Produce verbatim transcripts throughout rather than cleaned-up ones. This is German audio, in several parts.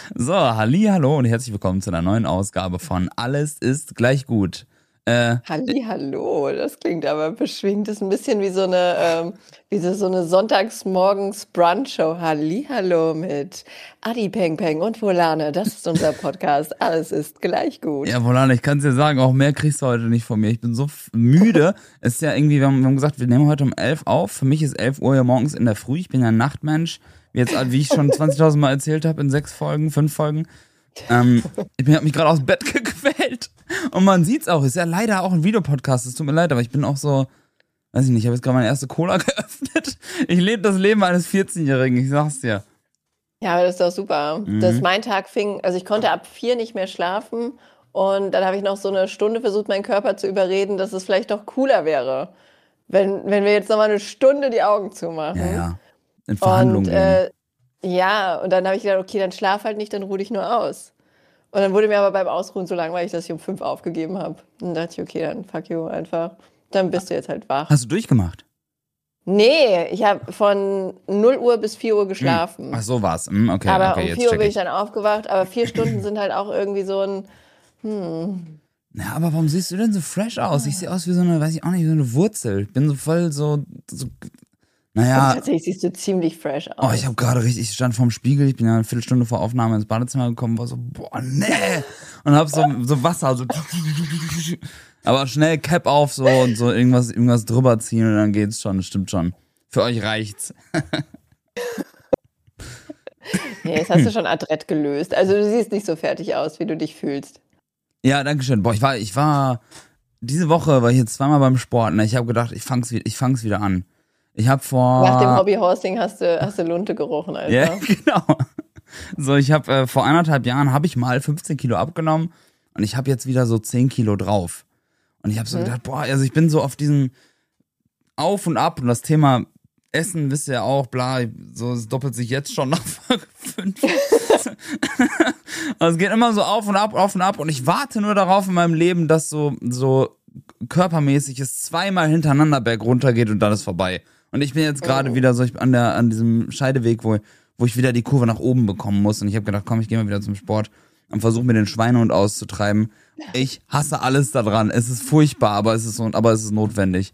So, halli, hallo und herzlich willkommen zu einer neuen Ausgabe von Alles ist gleich gut. Äh, Hallihallo, das klingt aber beschwingt. Das ist ein bisschen wie so eine, ähm, wie so, so eine Sonntagsmorgens-Brunch-Show. Hallihallo mit Adi Peng Peng und Volane. Das ist unser Podcast. Alles ist gleich gut. ja, Volane, ich kann es dir sagen, auch mehr kriegst du heute nicht von mir. Ich bin so f- müde. Es ist ja irgendwie, wir haben, wir haben gesagt, wir nehmen heute um elf auf. Für mich ist elf Uhr ja morgens in der Früh. Ich bin ja ein Nachtmensch. Wie Jetzt, wie ich schon zwanzigtausend Mal erzählt habe, in sechs Folgen, fünf Folgen. Ähm, ich habe mich gerade aus dem Bett gequält. Und man sieht's auch. Ist ja leider auch ein Videopodcast. Es tut mir leid, aber ich bin auch so, weiß ich nicht, ich habe jetzt gerade meine erste Cola geöffnet. Ich lebe das Leben eines vierzehnjährigen, ich sag's dir. Ja, aber das ist doch super. Mhm. Dass mein Tag fing, also ich konnte ab vier nicht mehr schlafen und dann habe ich noch so eine Stunde versucht, meinen Körper zu überreden, dass es vielleicht doch cooler wäre, wenn, wenn wir jetzt noch mal eine Stunde die Augen zumachen. Ja, ja. In Und Verhandlungen gehen. äh, ja, und dann habe ich gedacht, okay, dann schlaf halt nicht, dann ruh dich nur aus. Und dann wurde mir aber beim Ausruhen so langweilig, dass ich um fünf aufgegeben habe. Und dann dachte ich, okay, dann fuck you einfach. Dann bist du jetzt halt wach. Hast du durchgemacht? Nee, ich habe von null Uhr bis vier Uhr geschlafen. Ach, so war's. Hm, okay, aber okay, um jetzt vier Uhr check bin ich. ich dann aufgewacht. Aber vier Stunden sind halt auch irgendwie so ein, hm. Ja, aber warum siehst du denn so fresh aus? Ich sehe aus wie so eine, weiß ich auch nicht, wie so eine Wurzel. Ich bin so voll so, so Also naja, tatsächlich siehst du ziemlich fresh aus. oh, ich habe gerade richtig, ich stand vorm Spiegel, ich bin ja eine Viertelstunde vor Aufnahme ins Badezimmer gekommen, war so, boah, nee. Und hab so, so Wasser, so, aber schnell Cap auf so und so irgendwas, irgendwas drüber ziehen und dann geht's schon, das stimmt schon. Für euch reicht's. Nee, das hast du schon adrett gelöst. Also du siehst nicht so fertig aus, wie du dich fühlst. Ja, danke schön. Boah, ich war, ich war, diese Woche war ich jetzt zweimal beim Sport, ne? Ich habe gedacht, ich fang's, wie- ich fang's wieder an. Ich habe vor... Nach dem Hobbyhorsing hast du, hast du Lunte gerochen, Alter. Ja, genau. So, ich habe äh, vor anderthalb Jahren habe ich mal fünfzehn Kilo abgenommen und ich habe jetzt wieder so zehn Kilo drauf. Und ich habe so Mhm. gedacht, boah, also ich bin so auf diesen Auf und Ab und das Thema Essen, wisst ihr ja auch, bla, so, es doppelt sich jetzt schon nach Folge fünf. Also es geht immer so auf und ab, auf und ab und ich warte nur darauf in meinem Leben, dass so, so körpermäßig es zweimal hintereinander bergunter geht und dann ist vorbei. Und ich bin jetzt gerade Oh. wieder so ich, an, der, an diesem Scheideweg, wo, wo ich wieder die Kurve nach oben bekommen muss. Und ich habe gedacht, komm, ich gehe mal wieder zum Sport und versuche mir den Schweinehund auszutreiben. Ich hasse alles daran. Es ist furchtbar, aber es ist, so, aber es ist notwendig.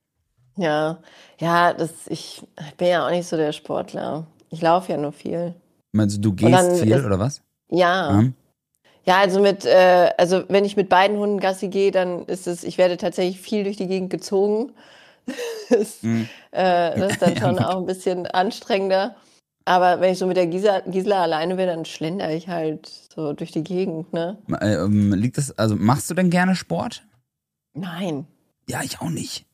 Ja, ja, das, ich bin ja auch nicht so der Sportler. Ich laufe ja nur viel. Meinst du, du Und gehst dann viel ist, oder was? ja. Mhm. Ja, also mit, äh, also wenn ich mit beiden Hunden Gassi gehe, dann ist es, ich werde tatsächlich viel durch die Gegend gezogen. Das, Mhm. äh, das ist dann Ja, schon gut. auch ein bisschen anstrengender. Aber wenn ich so mit der Gisela, Gisela alleine bin, dann schlendere ich halt so durch die Gegend, ne? Äh, ähm, liegt das, also machst du denn gerne Sport? Nein. Ja, ich auch nicht.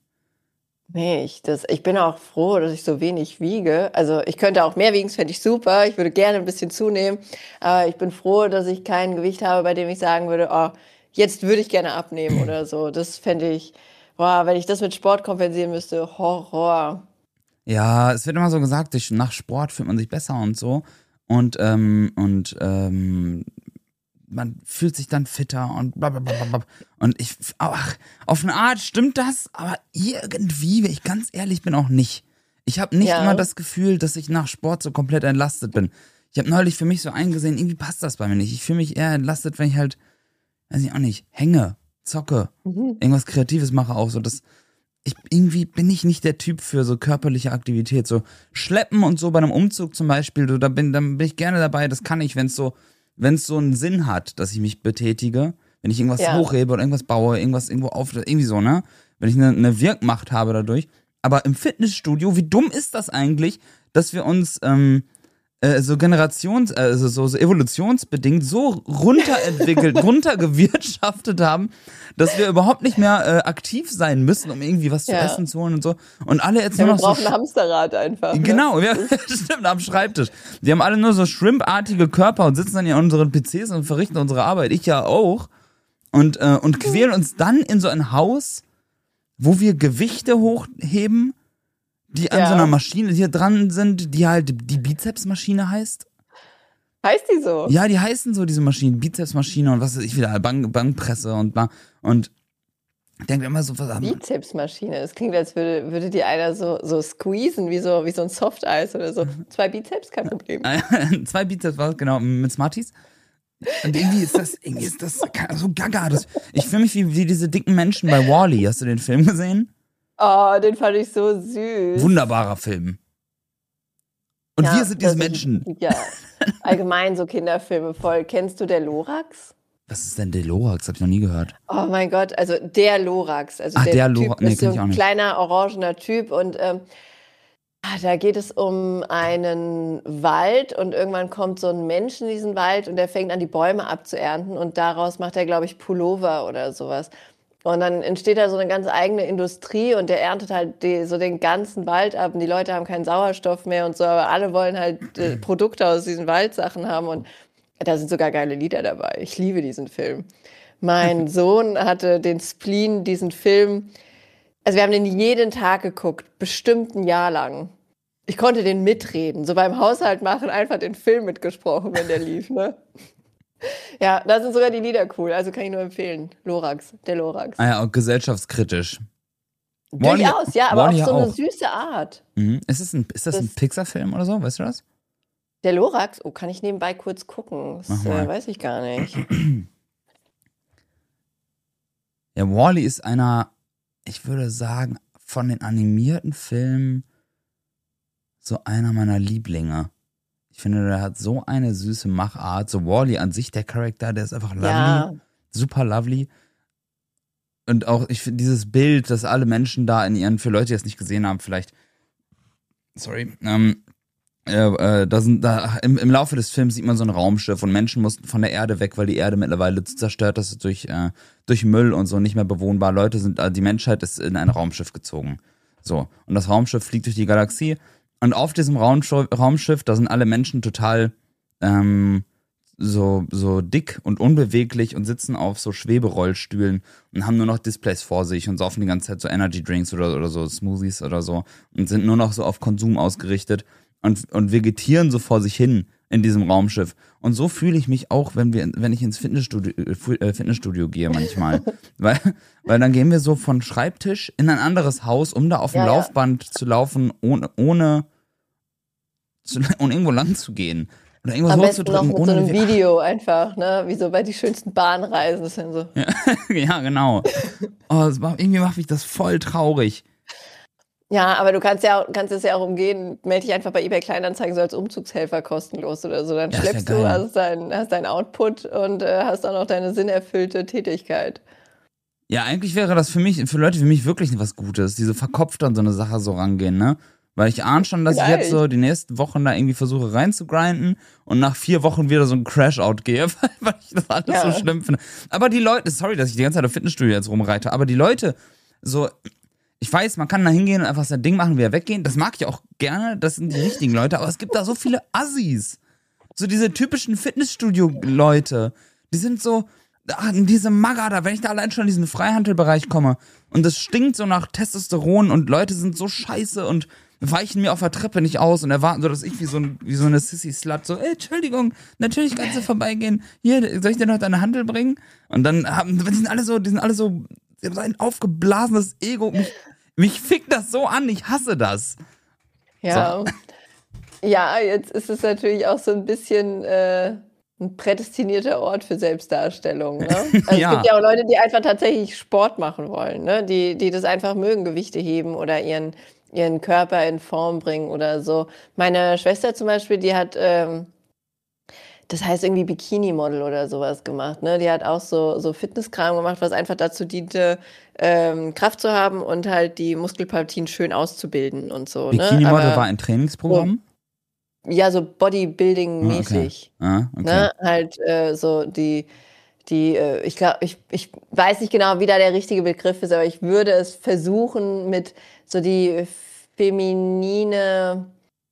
Nee, ich, das, ich bin auch froh, dass ich so wenig wiege. Also ich könnte auch mehr wiegen, das fände ich super. Ich würde gerne ein bisschen zunehmen. Aber ich bin froh, dass ich kein Gewicht habe, bei dem ich sagen würde, oh, jetzt würde ich gerne abnehmen oder so. Das fände ich, boah, wenn ich das mit Sport kompensieren müsste, Horror. Ja, es wird immer so gesagt, durch, nach Sport fühlt man sich besser und so. Und, ähm, und, ähm, man fühlt sich dann fitter und blablabla. Und ich, ach, auf eine Art stimmt das, aber irgendwie, wenn ich ganz ehrlich bin, auch nicht. Ich habe nicht Ja. immer das Gefühl, dass ich nach Sport so komplett entlastet bin. Ich habe neulich für mich so eingesehen, irgendwie passt das bei mir nicht. Ich fühle mich eher entlastet, wenn ich halt, weiß ich auch nicht, hänge, zocke, Mhm. irgendwas Kreatives mache auch so. Das, ich, irgendwie bin ich nicht der Typ für so körperliche Aktivität. So Schleppen und so bei einem Umzug zum Beispiel, so, da bin, dann bin ich gerne dabei, das kann ich, wenn es so, wenn es so einen Sinn hat, dass ich mich betätige, wenn ich irgendwas Ja. hochhebe oder irgendwas baue, irgendwas irgendwo auf, irgendwie so, ne? Wenn ich eine, eine Wirkmacht habe dadurch. Aber im Fitnessstudio, wie dumm ist das eigentlich, dass wir uns ähm, äh, so generations-, also so, so evolutionsbedingt so runterentwickelt, runtergewirtschaftet haben, dass wir überhaupt nicht mehr äh, aktiv sein müssen, um irgendwie was zu Ja. essen zu holen und so. Und alle jetzt Ja, nur wir noch so brauchen ein Hamsterrad einfach. Ne? Genau, ja, stimmt, am Schreibtisch. Die haben alle nur so shrimpartige Körper und sitzen dann hier an unseren P Cs und verrichten unsere Arbeit. Ich ja auch. Und, äh, und quälen uns dann in so ein Haus, wo wir Gewichte hochheben, die an Ja. so einer Maschine hier dran sind, die halt die Bizepsmaschine heißt. Heißt die so? Ja, die heißen so, diese Maschinen, Bizepsmaschine und was weiß ich wieder, Bank, Bankpresse und bla. Und Ich denke immer so, was haben Bizepsmaschine. Es klingt, als würde, würde die einer so, so squeezen, wie so, wie so ein Softeis oder so. Zwei Bizeps, kein Problem. Zwei Bizeps war es, genau, mit Smarties. Und irgendwie ist das, irgendwie ist das so gaga. Das, ich fühle mich wie, wie diese dicken Menschen bei Wall-E. Hast du den Film gesehen? Oh, den fand ich so süß. Wunderbarer Film. Und Ja, wir sind diese das Menschen. Ist, ja, allgemein so Kinderfilme voll. Kennst du der Lorax? Was ist denn der Lorax? Hab ich noch nie gehört. Oh mein Gott, also der Lorax. Also Ach, der, der Typ Lorax. Nee, ist so kenn ich auch ein nicht. kleiner, orangener Typ und ähm, ah, da geht es um einen Wald und irgendwann kommt so ein Mensch in diesen Wald und der fängt an, die Bäume abzuernten und daraus macht er, glaube ich, Pullover oder sowas. Und dann entsteht da so eine ganz eigene Industrie und der erntet halt die, so den ganzen Wald ab und die Leute haben keinen Sauerstoff mehr und so, aber alle wollen halt äh, Produkte aus diesen Waldsachen haben und da sind sogar geile Lieder dabei. Ich liebe diesen Film. Mein Sohn hatte den Spleen, diesen Film, also wir haben den jeden Tag geguckt, bestimmt ein Jahr lang. Ich konnte den mitreden, so beim Haushalt machen, einfach den Film mitgesprochen, wenn der lief, ne? Ja, da sind sogar die Lieder cool, also kann ich nur empfehlen. Lorax, der Lorax. Ah ja, und gesellschaftskritisch. Durchaus, ja, aber Wall-E auf so eine auch. süße Art. Mhm. Ist, es ein, ist das, das ein Pixar-Film oder so? Weißt du das? Der Lorax, oh, kann ich nebenbei kurz gucken? Das äh, weiß ich gar nicht. Ja, Wall-E ist einer, ich würde sagen, von den animierten Filmen so einer meiner Lieblinge. Ich finde, der hat so eine süße Machart. So Wall-E an sich, der Charakter, der ist einfach lovely. Ja. Super lovely. Und auch, ich finde dieses Bild, dass alle Menschen da in ihren, für Leute, die es nicht gesehen haben, vielleicht, sorry, ähm, äh, äh, da sind, da, im, im Laufe des Films sieht man so ein Raumschiff und Menschen mussten von der Erde weg, weil die Erde mittlerweile zerstört ist durch, äh, durch Müll und so, nicht mehr bewohnbar. Leute sind, äh, die Menschheit ist in ein Raumschiff gezogen. So. Und das Raumschiff fliegt durch die Galaxie. Und auf diesem Raumschiff, Raumschiff, da sind alle Menschen total ähm, so, so dick und unbeweglich und sitzen auf so Schweberollstühlen und haben nur noch Displays vor sich und saufen die ganze Zeit so Energy Drinks oder, oder so Smoothies oder so und sind nur noch so auf Konsum ausgerichtet und, und vegetieren so vor sich hin in diesem Raumschiff. Und so fühle ich mich auch, wenn wir, wenn ich ins Fitnessstudio, äh, Fitnessstudio gehe manchmal. weil, weil dann gehen wir so von Schreibtisch in ein anderes Haus, um da auf dem Ja, ja. Laufband zu laufen, ohne, ohne, zu, ohne irgendwo lang zu gehen. Oder irgendwas Am besten noch hochzudrücken, mit so ohne einem wie- Video einfach, ne? Wie so bei die schönsten Bahnreisen. Das sind so. Ja, ja, genau. Oh, das macht, irgendwie macht mich das voll traurig. Ja, aber du kannst ja auch, kannst es ja auch umgehen, melde dich einfach bei eBay Kleinanzeigen so als Umzugshelfer kostenlos oder so. Dann Ja, ist ja schleppst geil. du, hast deinen hast dein Output und äh, hast auch noch deine sinnerfüllte Tätigkeit. Ja, eigentlich wäre das für mich, für Leute wie mich wirklich was Gutes, diese verkopft an so eine Sache so rangehen, ne? Weil ich ahne schon, dass ich Vielleicht. jetzt so die nächsten Wochen da irgendwie versuche reinzugrinden und nach vier Wochen wieder so ein Crash-Out gehe, weil, weil ich das alles Ja. so schlimm finde. Aber die Leute, sorry, dass ich die ganze Zeit auf Fitnessstudio jetzt rumreite, aber die Leute, so, ich weiß, man kann da hingehen und einfach sein Ding machen, wieder weggehen. Das mag ich auch gerne, das sind die richtigen Leute, aber es gibt da so viele Assis. So diese typischen Fitnessstudio-Leute, die sind so, ach, diese Maga da, wenn ich da allein schon in diesen Freihandelbereich komme und das stinkt so nach Testosteron und Leute sind so scheiße und weichen mir auf der Treppe nicht aus und erwarten so, dass ich wie so, ein, wie so eine Sissy-Slut so, ey, Entschuldigung, natürlich kannst du vorbeigehen. Hier, soll ich dir noch deine Handel bringen? Und dann haben, die sind alle so, die sind alle so, die haben so ein aufgeblasenes Ego. Mich, mich fickt das so an, ich hasse das. Ja. Ja, jetzt ist es natürlich auch so ein bisschen äh, ein prädestinierter Ort für Selbstdarstellung. Ne? Also Ja. Es gibt ja auch Leute, die einfach tatsächlich Sport machen wollen, ne? die, die das einfach mögen, Gewichte heben oder ihren, ihren Körper in Form bringen oder so. Meine Schwester zum Beispiel, die hat, ähm, das heißt irgendwie Bikini-Model oder sowas gemacht. Ne? Die hat auch so, so Fitnesskram gemacht, was einfach dazu diente, ähm, Kraft zu haben und halt die Muskelpartien schön auszubilden und so. Bikini ne? Model Aber- war ein Trainingsprogramm? Ja, so Bodybuilding-mäßig. Ah, okay. Ne? Halt äh, so die, die äh, ich glaube, ich, ich weiß nicht genau, wie da der richtige Begriff ist, aber ich würde es versuchen mit so die feminine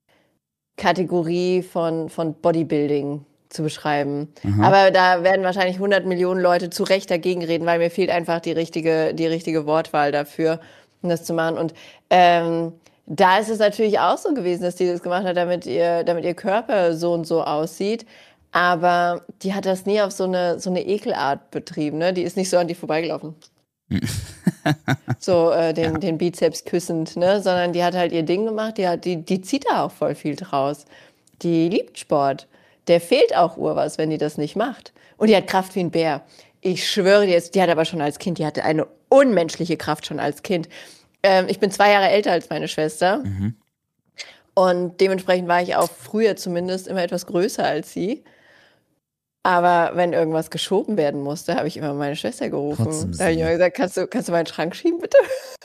Kategorie von, von Bodybuilding zu beschreiben. Aha. Aber da werden wahrscheinlich hundert Millionen Leute zu Recht dagegen reden, weil mir fehlt einfach die richtige, die richtige Wortwahl dafür, um das zu machen. Und ähm, da ist es natürlich auch so gewesen, dass die das gemacht hat, damit ihr, damit ihr Körper so und so aussieht. Aber die hat das nie auf so eine, so eine Ekelart betrieben, ne? Die ist nicht so an die vorbeigelaufen. so äh, den, Ja. den Bizeps küssend, ne? Sondern die hat halt ihr Ding gemacht, die, hat, die, die zieht da auch voll viel draus. Die liebt Sport. Der fehlt auch Urwas, wenn die das nicht macht. Und die hat Kraft wie ein Bär. Ich schwöre dir, die hat aber schon als Kind, die hatte eine unmenschliche Kraft schon als Kind. Ähm, ich bin zwei Jahre älter als meine Schwester. Mhm. Und dementsprechend war ich auch früher zumindest immer etwas größer als sie. Aber wenn irgendwas geschoben werden musste, habe ich immer meine Schwester gerufen. Trotzdem Da habe ich sie. immer gesagt, kannst du, kannst du meinen Schrank schieben, bitte?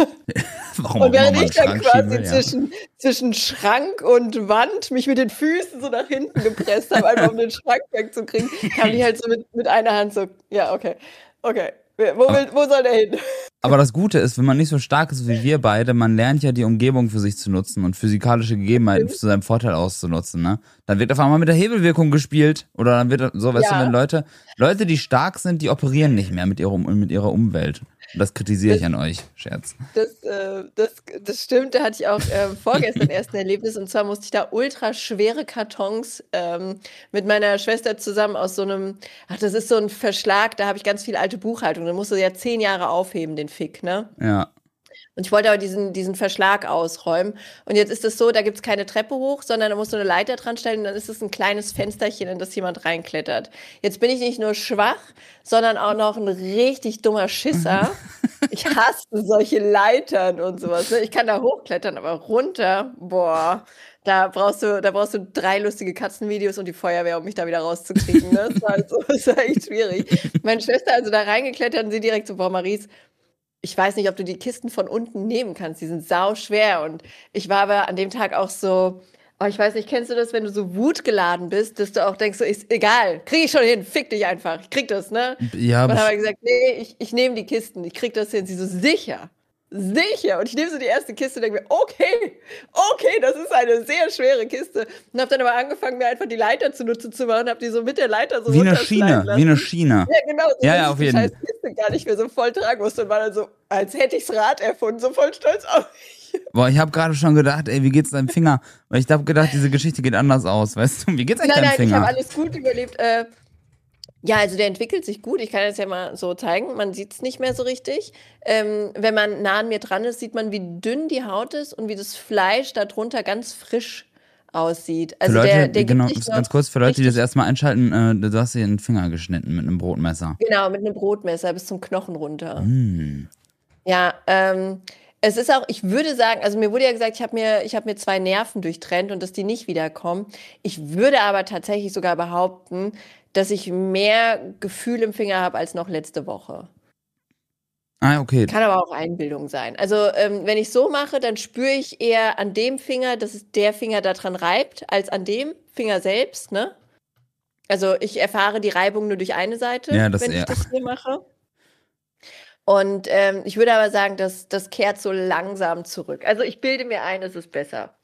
Warum Und auch immer während man ich dann Schrank quasi schieben will, ja. zwischen, zwischen Schrank und Wand mich mit den Füßen so nach hinten gepresst habe, einfach um den Schrank wegzukriegen, kam die halt so mit, mit einer Hand so, ja, okay, okay, wo, Aber- will, wo soll der hin? Aber das Gute ist, wenn man nicht so stark ist wie wir beide, man lernt ja die Umgebung für sich zu nutzen und physikalische Gegebenheiten zu seinem Vorteil auszunutzen, ne? Dann wird auf einmal mit der Hebelwirkung gespielt oder dann wird so, weißt Ja. du, wenn Leute, Leute, die stark sind, die operieren nicht mehr mit ihrer, mit ihrer Umwelt. Und das kritisiere ich an euch, Scherz. Das, äh, das, das stimmt, da hatte ich auch äh, vorgestern erst ein Erlebnis und zwar musste ich da ultra schwere Kartons ähm, mit meiner Schwester zusammen aus so einem, ach, das ist so ein Verschlag, da habe ich ganz viel alte Buchhaltung, da musst du ja zehn Jahre aufheben, den Fick, ne? Ja. Und ich wollte aber diesen, diesen Verschlag ausräumen. Und jetzt ist es so, da gibt es keine Treppe hoch, sondern da musst du eine Leiter dran stellen und dann ist es ein kleines Fensterchen, in das jemand reinklettert. Jetzt bin ich nicht nur schwach, sondern auch noch ein richtig dummer Schisser. Ich hasse solche Leitern und sowas. Ne? Ich kann da hochklettern, aber runter, boah, da brauchst du, da brauchst du drei lustige Katzenvideos und die Feuerwehr, um mich da wieder rauszukriegen. Ne? Das war, so, das war echt schwierig. Meine Schwester also da reingeklettert und sie direkt so, boah, Maries, ich weiß nicht, ob du die Kisten von unten nehmen kannst. Die sind sau schwer. Und ich war aber an dem Tag auch so, oh, ich weiß nicht, kennst du das, wenn du so wutgeladen bist, dass du auch denkst, so, ist egal, krieg ich schon hin, fick dich einfach. Ich krieg das, ne? Ja, Und dann besch- habe ich gesagt, nee, ich, ich nehme die Kisten, ich krieg das hin. Sie so, sicher, sicher. Und ich nehme so die erste Kiste und denke mir, okay, okay, das ist eine sehr schwere Kiste. Und habe dann aber angefangen, mir einfach die Leiter zunutze zu machen und habe die so mit der Leiter so wie eine runterschneiden Schiene, lassen. wie eine Schiene. Ja, genau. So, Ja, dass ja, ich auf die jeden. scheiß Kiste gar nicht mehr so voll tragen musste und war dann so, als hätte ich's Rad erfunden, so voll stolz auf mich. Boah, ich habe gerade schon gedacht, ey, wie geht's deinem Finger? Weil ich habe gedacht, diese Geschichte geht anders aus, weißt du? Wie geht's eigentlich Nein, deinem nein, ich Finger? habe alles gut überlebt. Äh, ja, also der entwickelt sich gut. Ich kann das ja mal so zeigen. Man sieht es nicht mehr so richtig. Ähm, wenn man nah an mir dran ist, sieht man, wie dünn die Haut ist und wie das Fleisch darunter ganz frisch aussieht. Also für Leute, der, der genau, gibt sich ganz noch kurz, für Leute, die das richtig- erstmal einschalten, äh, du hast dir den Finger geschnitten mit einem Brotmesser. Genau, mit einem Brotmesser bis zum Knochen runter. Hm. Ja, ähm, es ist auch, ich würde sagen, also mir wurde ja gesagt, ich habe mir, ich habe mir zwei Nerven durchtrennt und dass die nicht wiederkommen. Ich würde aber tatsächlich sogar behaupten, dass ich mehr Gefühl im Finger habe als noch letzte Woche. Ah, okay. Kann aber auch Einbildung sein. Also ähm, wenn ich so mache, dann spüre ich eher an dem Finger, dass es der Finger daran reibt, als an dem Finger selbst, ne? Also ich erfahre die Reibung nur durch eine Seite, Ja, das wenn ich eher. das hier mache. Und ähm, ich würde aber sagen, dass das kehrt so langsam zurück. Also ich bilde mir ein, es ist besser.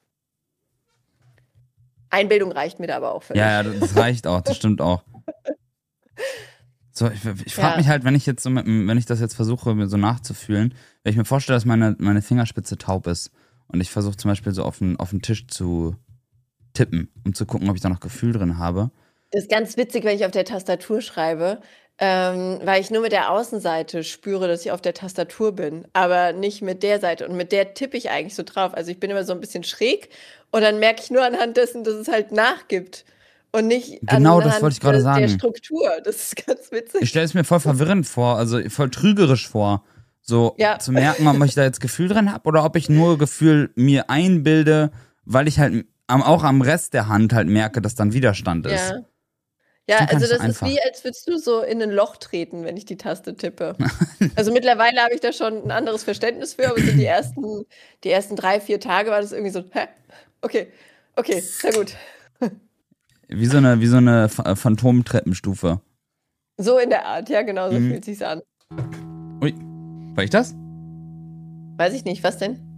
Einbildung reicht mir da aber auch völlig. Ja, ja, das reicht auch, das stimmt auch. So, ich, ich frage Ja. mich halt, wenn ich jetzt so mit, dem- wenn ich das jetzt versuche, mir so nachzufühlen, wenn ich mir vorstelle, dass meine, meine Fingerspitze taub ist und ich versuche zum Beispiel so auf den, auf den Tisch zu tippen, um zu gucken, ob ich da noch Gefühl drin habe. Das ist ganz witzig, wenn ich auf der Tastatur schreibe, ähm, weil ich nur mit der Außenseite spüre, dass ich auf der Tastatur bin, aber nicht mit der Seite. Und mit der tippe ich eigentlich so drauf. Also ich bin immer so ein bisschen schräg und dann merke ich nur anhand dessen, dass es halt nachgibt. Und nicht Genau, das anhand wollte ich gerade der- der sagen. Struktur. Das ist ganz witzig. Ich stelle es mir voll verwirrend vor, also voll trügerisch vor, so Ja. zu merken, ob ich da jetzt Gefühl drin habe oder ob ich nur Gefühl mir einbilde, weil ich halt am, auch am Rest der Hand halt merke, dass dann Widerstand ist. Ja. Ja, Schon gar also nicht so das ist einfach. wie, als würdest du so in ein Loch treten, wenn ich die Taste tippe. Also mittlerweile habe ich da schon ein anderes Verständnis für, aber so die ersten, die ersten drei, vier Tage war das irgendwie so, hä? Okay, okay, sehr gut. Wie so eine, wie so eine Ph- Phantom-Treppenstufe. So in der Art, ja, genau, so Mhm. fühlt sich's an. Ui, war ich das? Weiß ich nicht, was denn?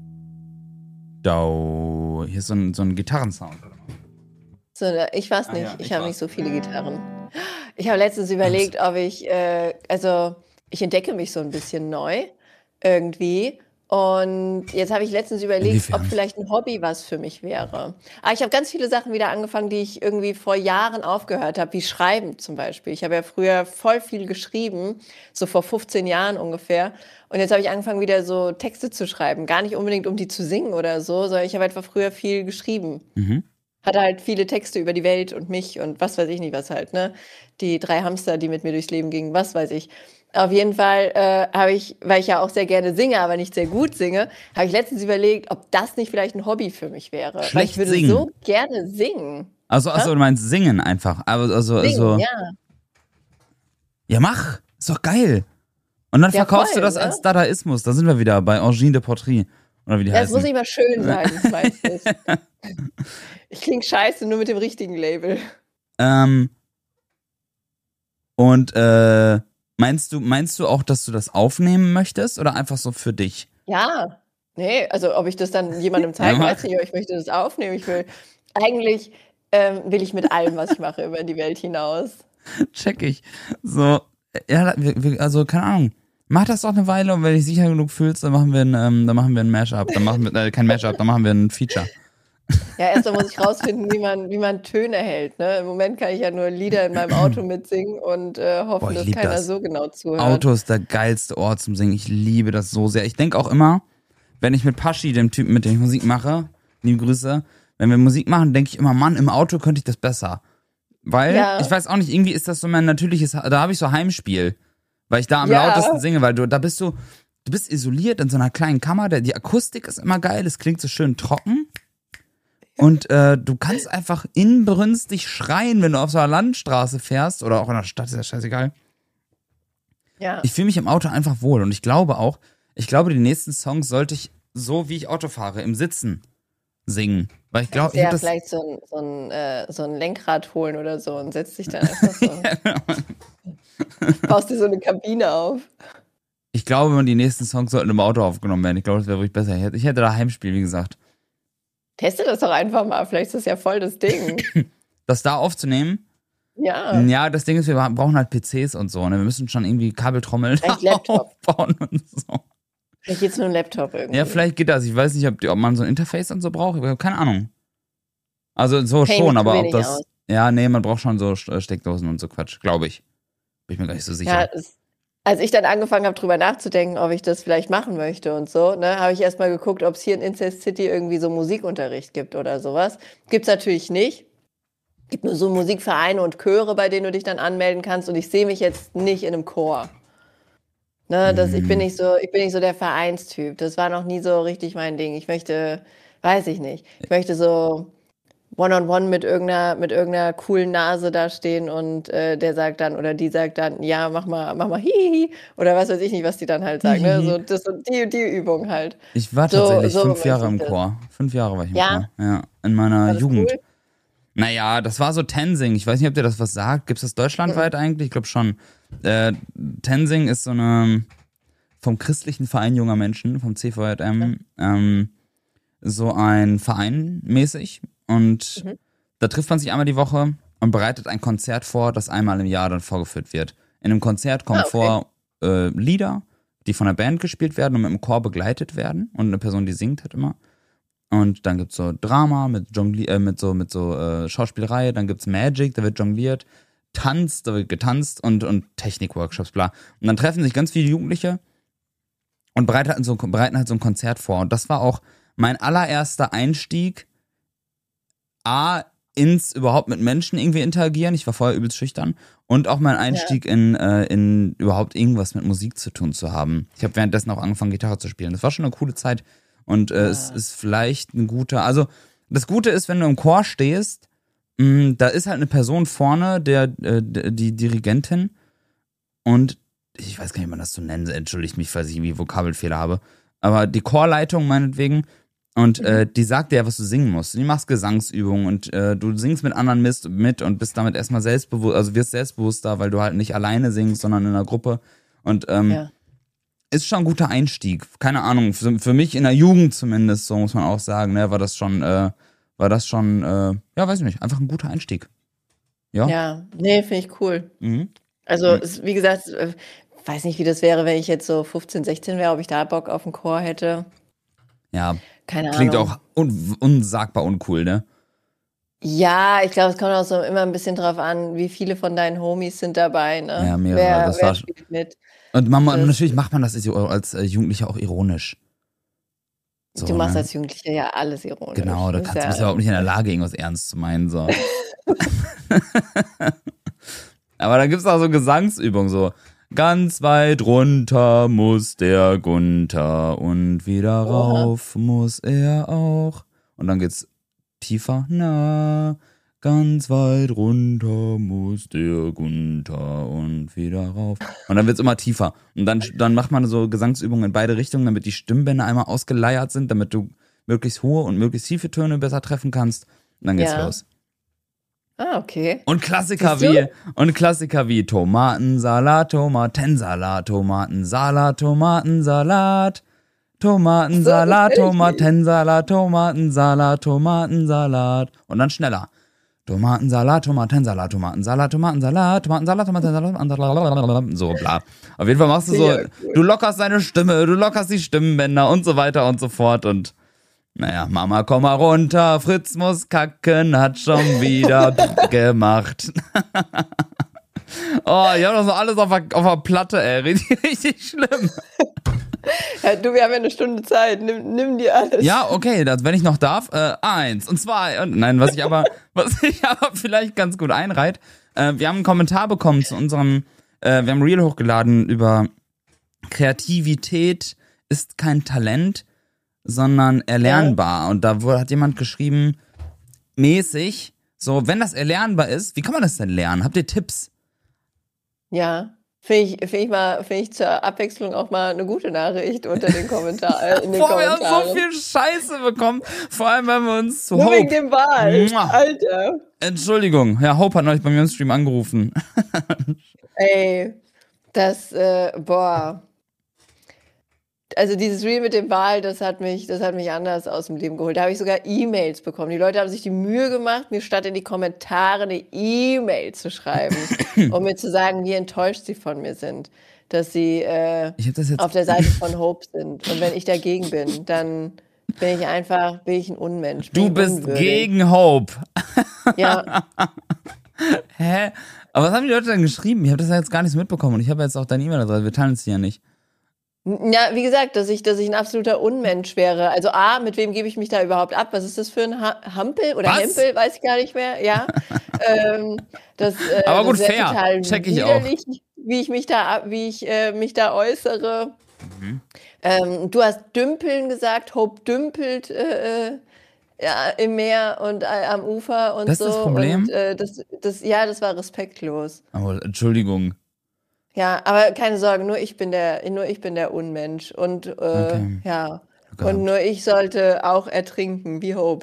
Dau. Hier ist so ein, so ein Gitarrensound. So, ne, ich weiß Ah nicht, ja, ich ich habe war's. nicht so viele Gitarren. Ich habe letztens überlegt, ob ich, äh, also ich entdecke mich so ein bisschen neu irgendwie Und jetzt habe ich letztens überlegt, ob Inwiefern? vielleicht ein Hobby was für mich wäre. Aber ich habe ganz viele Sachen wieder angefangen, die ich irgendwie vor Jahren aufgehört habe, wie Schreiben zum Beispiel. Ich habe ja früher voll viel geschrieben, so vor fünfzehn Jahren ungefähr. Und jetzt habe ich angefangen, wieder so Texte zu schreiben. Gar nicht unbedingt, um die zu singen oder so, sondern ich habe einfach früher viel geschrieben. Mhm. Hatte halt viele Texte über die Welt und mich und was weiß ich nicht was halt, ne? Die drei Hamster, die mit mir durchs Leben gingen, was weiß ich. Auf jeden Fall äh, habe ich, weil ich ja auch sehr gerne singe, aber nicht sehr gut singe, habe ich letztens überlegt, ob das nicht vielleicht ein Hobby für mich wäre. Weil ich Schlecht würde singen. so gerne singen. Also, also Hä? du meinst singen einfach. Aber also, Singen, also, ja. ja mach, ist doch geil. Und dann Ja, verkaufst du voll, das ne? als Dadaismus. Da sind wir wieder bei Angine de Portry. Oder wie die Ja, es muss heißen. nicht mal schön sein, das meinst du. Ich klinge scheiße, nur mit dem richtigen Label. Ähm, und äh, meinst du, meinst du auch, dass du das aufnehmen möchtest oder einfach so für dich? Ja, nee, also ob ich das dann jemandem zeige, Ja, weiß nicht, aber ich möchte das aufnehmen. Ich will, eigentlich ähm, will ich mit allem, was ich mache, über die Welt hinaus. check ich. So, ja, wir- wir- also keine Ahnung. Mach das doch eine Weile und wenn du dich sicher genug fühlst, dann machen wir ein, ähm, dann machen wir ein Mashup. Dann machen wir, äh, kein Mashup, dann machen wir ein Feature. Ja, erst mal muss ich rausfinden, wie man, wie man Töne hält. Ne? Im Moment kann ich ja nur Lieder in meinem Auto mitsingen und äh, hoffen, Boah, ich dass lieb keiner das. so genau zuhört. Auto ist der geilste Ort zum Singen. Ich liebe das so sehr. Ich denke auch immer, wenn ich mit Paschi, dem Typen, mit dem ich Musik mache, liebe Grüße, wenn wir Musik machen, denke ich immer, Mann, im Auto könnte ich das besser. Weil, Ja. ich weiß auch nicht, irgendwie ist das so mein natürliches, da habe ich so Heimspiel. Weil ich da am Ja. lautesten singe, weil du, da bist du, du bist isoliert in so einer kleinen Kammer, der, die Akustik ist immer geil, es klingt so schön trocken. Und äh, du kannst einfach inbrünstig schreien, wenn du auf so einer Landstraße fährst oder auch in der Stadt, ist ja scheißegal. Ja. Ich fühle mich im Auto einfach wohl und ich glaube auch, ich glaube, die nächsten Songs sollte ich so, wie ich Auto fahre, im Sitzen singen. Weil ich glaube, ich ja, hab das. vielleicht so ein, so, ein, äh, so ein Lenkrad holen oder so und setzt dich dann einfach so. Baust dir so eine Kabine auf. Ich glaube, die nächsten Songs sollten im Auto aufgenommen werden. Ich glaube, das wäre wirklich besser. Ich hätte, ich hätte da Heimspiel, wie gesagt. Teste das doch einfach mal, vielleicht ist das ja voll das Ding. Das da aufzunehmen, Ja. ja, das Ding ist, wir brauchen halt P Cs und so. Ne? Wir müssen schon irgendwie Kabeltrommeln Vielleicht Laptop. aufbauen und so. Vielleicht geht's mit einem Laptop irgendwie. Ja, vielleicht geht das. Ich weiß nicht, ob, die, ob man so ein Interface und so braucht. Ich habe keine Ahnung. Also so Kenn ich schon, mich zu aber ob wenig das. aus. Ja, nee, man braucht schon so Steckdosen und so Quatsch, glaube ich. Bin ich mir gar nicht so sicher. Ja, es, als ich dann angefangen habe, drüber nachzudenken, ob ich das vielleicht machen möchte und so, ne, habe ich erstmal geguckt, ob es hier in Incest City irgendwie so Musikunterricht gibt oder sowas. Gibt's natürlich nicht. Gibt nur so Musikvereine und Chöre, bei denen du dich dann anmelden kannst. Und ich sehe mich jetzt nicht in einem Chor. Ne, das, ich bin nicht so, ich bin nicht so der Vereinstyp. Das war noch nie so richtig mein Ding. Ich möchte, weiß ich nicht. Ich möchte so One-on-one mit irgendeiner, mit irgendeiner coolen Nase da stehen und äh, der sagt dann oder die sagt dann, ja, mach mal, mach mal hihihi oder was weiß ich nicht, was die dann halt sagen. Ne? So, das, so die, die Übung halt. Ich war So- tatsächlich so fünf Jahre möchte im ich das. Chor. Fünf Jahre war ich im Ja? Chor. Ja, in meiner War das Jugend. cool? Naja, das war so Tensing. Ich weiß nicht, ob dir das was sagt. Gibt es das deutschlandweit eigentlich? Ich glaube schon. Äh, Tensing ist so eine vom christlichen Verein junger Menschen, vom C V J M, ähm, so ein Verein mäßig. Und Mhm. da trifft man sich einmal die Woche und bereitet ein Konzert vor, das einmal im Jahr dann vorgeführt wird. In einem Konzert kommen Ah, okay. vor äh, Lieder, die von der Band gespielt werden und mit dem Chor begleitet werden. Und eine Person, die singt halt immer. Und dann gibt's so Drama mit Jongli äh, mit so mit so äh, Schauspielerei, dann gibt's Magic, da wird jongliert, Tanz, da wird getanzt und und Technikworkshops, bla. Und dann treffen sich ganz viele Jugendliche und bereiten halt so, bereiten halt so ein Konzert vor. Und das war auch mein allererster Einstieg A ins überhaupt mit Menschen irgendwie interagieren. Ich war vorher übelst schüchtern und auch mein Einstieg in äh, in überhaupt irgendwas mit Musik zu tun zu haben. Ich habe währenddessen auch angefangen Gitarre zu spielen. Das war schon eine coole Zeit. Und äh, es ist vielleicht ein guter, also das Gute ist, wenn du im Chor stehst, mh, da ist halt eine Person vorne, der, äh, die Dirigentin und ich weiß gar nicht, wie man das so nennt, entschuldigt mich, falls ich irgendwie Vokabelfehler habe, aber die Chorleitung meinetwegen und äh, die sagt dir ja, was du singen musst. Die machst Gesangsübungen und äh, du singst mit anderen Mist mit und bist damit erstmal selbstbewusst, also wirst selbstbewusster, weil du halt nicht alleine singst, sondern in einer Gruppe und ähm, Ja. ist schon ein guter Einstieg. Keine Ahnung, für, für mich in der Jugend zumindest, so muss man auch sagen, ne, war das schon, äh, war das schon, äh, ja, weiß ich nicht, einfach ein guter Einstieg. Ja? Ja, nee, finde ich cool. Mhm. Also, es, wie gesagt, äh, weiß nicht, wie das wäre, wenn ich jetzt so fünfzehn, sechzehn wäre, ob ich da Bock auf einen Chor hätte. Ja, Keine klingt Ahnung. auch un- unsagbar uncool, ne? Ja, ich glaube, es kommt auch so immer ein bisschen drauf an, wie viele von deinen Homies sind dabei, ne? Ja, mehrere. Wer, Das wer war, spielt mit? und man, Das, natürlich macht man das als äh, Jugendlicher auch ironisch. So, du machst ne? als Jugendlicher ja alles ironisch. Genau, da Das ist kannst du bist ja, überhaupt nicht in der Lage, irgendwas ernst zu meinen. So. Aber da gibt's auch so Gesangsübungen, so ganz weit runter muss der Gunther und wieder Oha. rauf muss er auch. Und dann geht's tiefer, na, ganz weit runter muss der Gunther und wieder rauf. Und dann wird's immer tiefer. Und dann, dann macht man so Gesangsübungen in beide Richtungen, damit die Stimmbänder einmal ausgeleiert sind, damit du möglichst hohe und möglichst tiefe Töne besser treffen kannst. Und dann geht's Ja. los. Ah, okay. Und Klassiker Siehst du? wie und Klassiker wie Tomatensalat, Tomatensalat, Tomatensalat, Tomatensalat, Tomatensalat, So, Tomatensalat, Tomatensalat, Tomatensalat und dann schneller. Tomatensalat, Tomatensalat, Tomatensalat, Tomatensalat, Tomatensalat, Tomatensalat, Tomatensalat, so bla. Auf jeden Fall machst du so, Sehr cool. du lockerst deine Stimme, du lockerst die Stimmbänder und so weiter und so fort und naja, Mama, komm mal runter, Fritz muss kacken, hat schon wieder gemacht. Oh, ich hab das so alles auf der, auf der Platte, ey, richtig, richtig schlimm. Ja, du, wir haben ja eine Stunde Zeit. Nimm, nimm dir alles. Ja, okay, das, wenn ich noch darf, äh, eins und zwei und nein, was ich aber, was ich aber vielleicht ganz gut einreiht, äh, wir haben einen Kommentar bekommen zu unserem, äh, wir haben ein Reel hochgeladen über Kreativität ist kein Talent, sondern erlernbar. Und da wurde, hat jemand geschrieben, mäßig, so, wenn das erlernbar ist, wie kann man das denn lernen? Habt ihr Tipps? Ja. Finde ich, find ich mal, finde ich zur Abwechslung auch mal eine gute Nachricht unter den Kommentaren. In den Boah, wir haben Kommentaren. so viel Scheiße bekommen, vor allem, wenn wir uns zu Nur wegen Hope. dem Wahl. Mua. Alter. Entschuldigung, Herr Hope hat neulich bei mir im Stream angerufen. Ey, das, äh, boah. Also dieses Reel mit dem Wahl, das hat mich, das hat mich anders aus dem Leben geholt. Da habe ich sogar E-Mails bekommen. Die Leute haben sich die Mühe gemacht, mir statt in die Kommentare eine E-Mail zu schreiben, um mir zu sagen, wie enttäuscht sie von mir sind, dass sie äh, Ich hab das jetzt. auf der Seite von Hope sind. Und wenn ich dagegen bin, dann bin ich einfach, bin ich ein Unmensch. Bin Du ich bist unwürdig. gegen Hope. Ja, Hä? Aber was haben die Leute denn geschrieben? Ich habe das ja jetzt gar nicht so mitbekommen und ich habe jetzt auch deine E-Mail-Adresse. Wir teilen es die ja nicht. ja, wie gesagt, dass ich, dass ich ein absoluter Unmensch wäre. Also A, mit wem gebe ich mich da überhaupt ab? Was ist das für ein ha Hampel oder Was? Hempel? Weiß ich gar nicht mehr. Ja, ähm, das, äh, Aber gut, das wär fair. total Check ich auch. widerlich, wie ich mich da, ab- wie ich äh, mich da äußere. Mhm. Ähm, du hast Dümpeln gesagt. Hope dümpelt äh, äh, ja, im Meer und äh, am Ufer und Das so. ist das Problem? Und, äh, das, das, ja, das war respektlos. Aber Entschuldigung. Ja, aber keine Sorge, nur ich bin der, nur ich bin der Unmensch. Und äh, Okay. ja, Gehabt. und nur ich sollte auch ertrinken, wie Hope.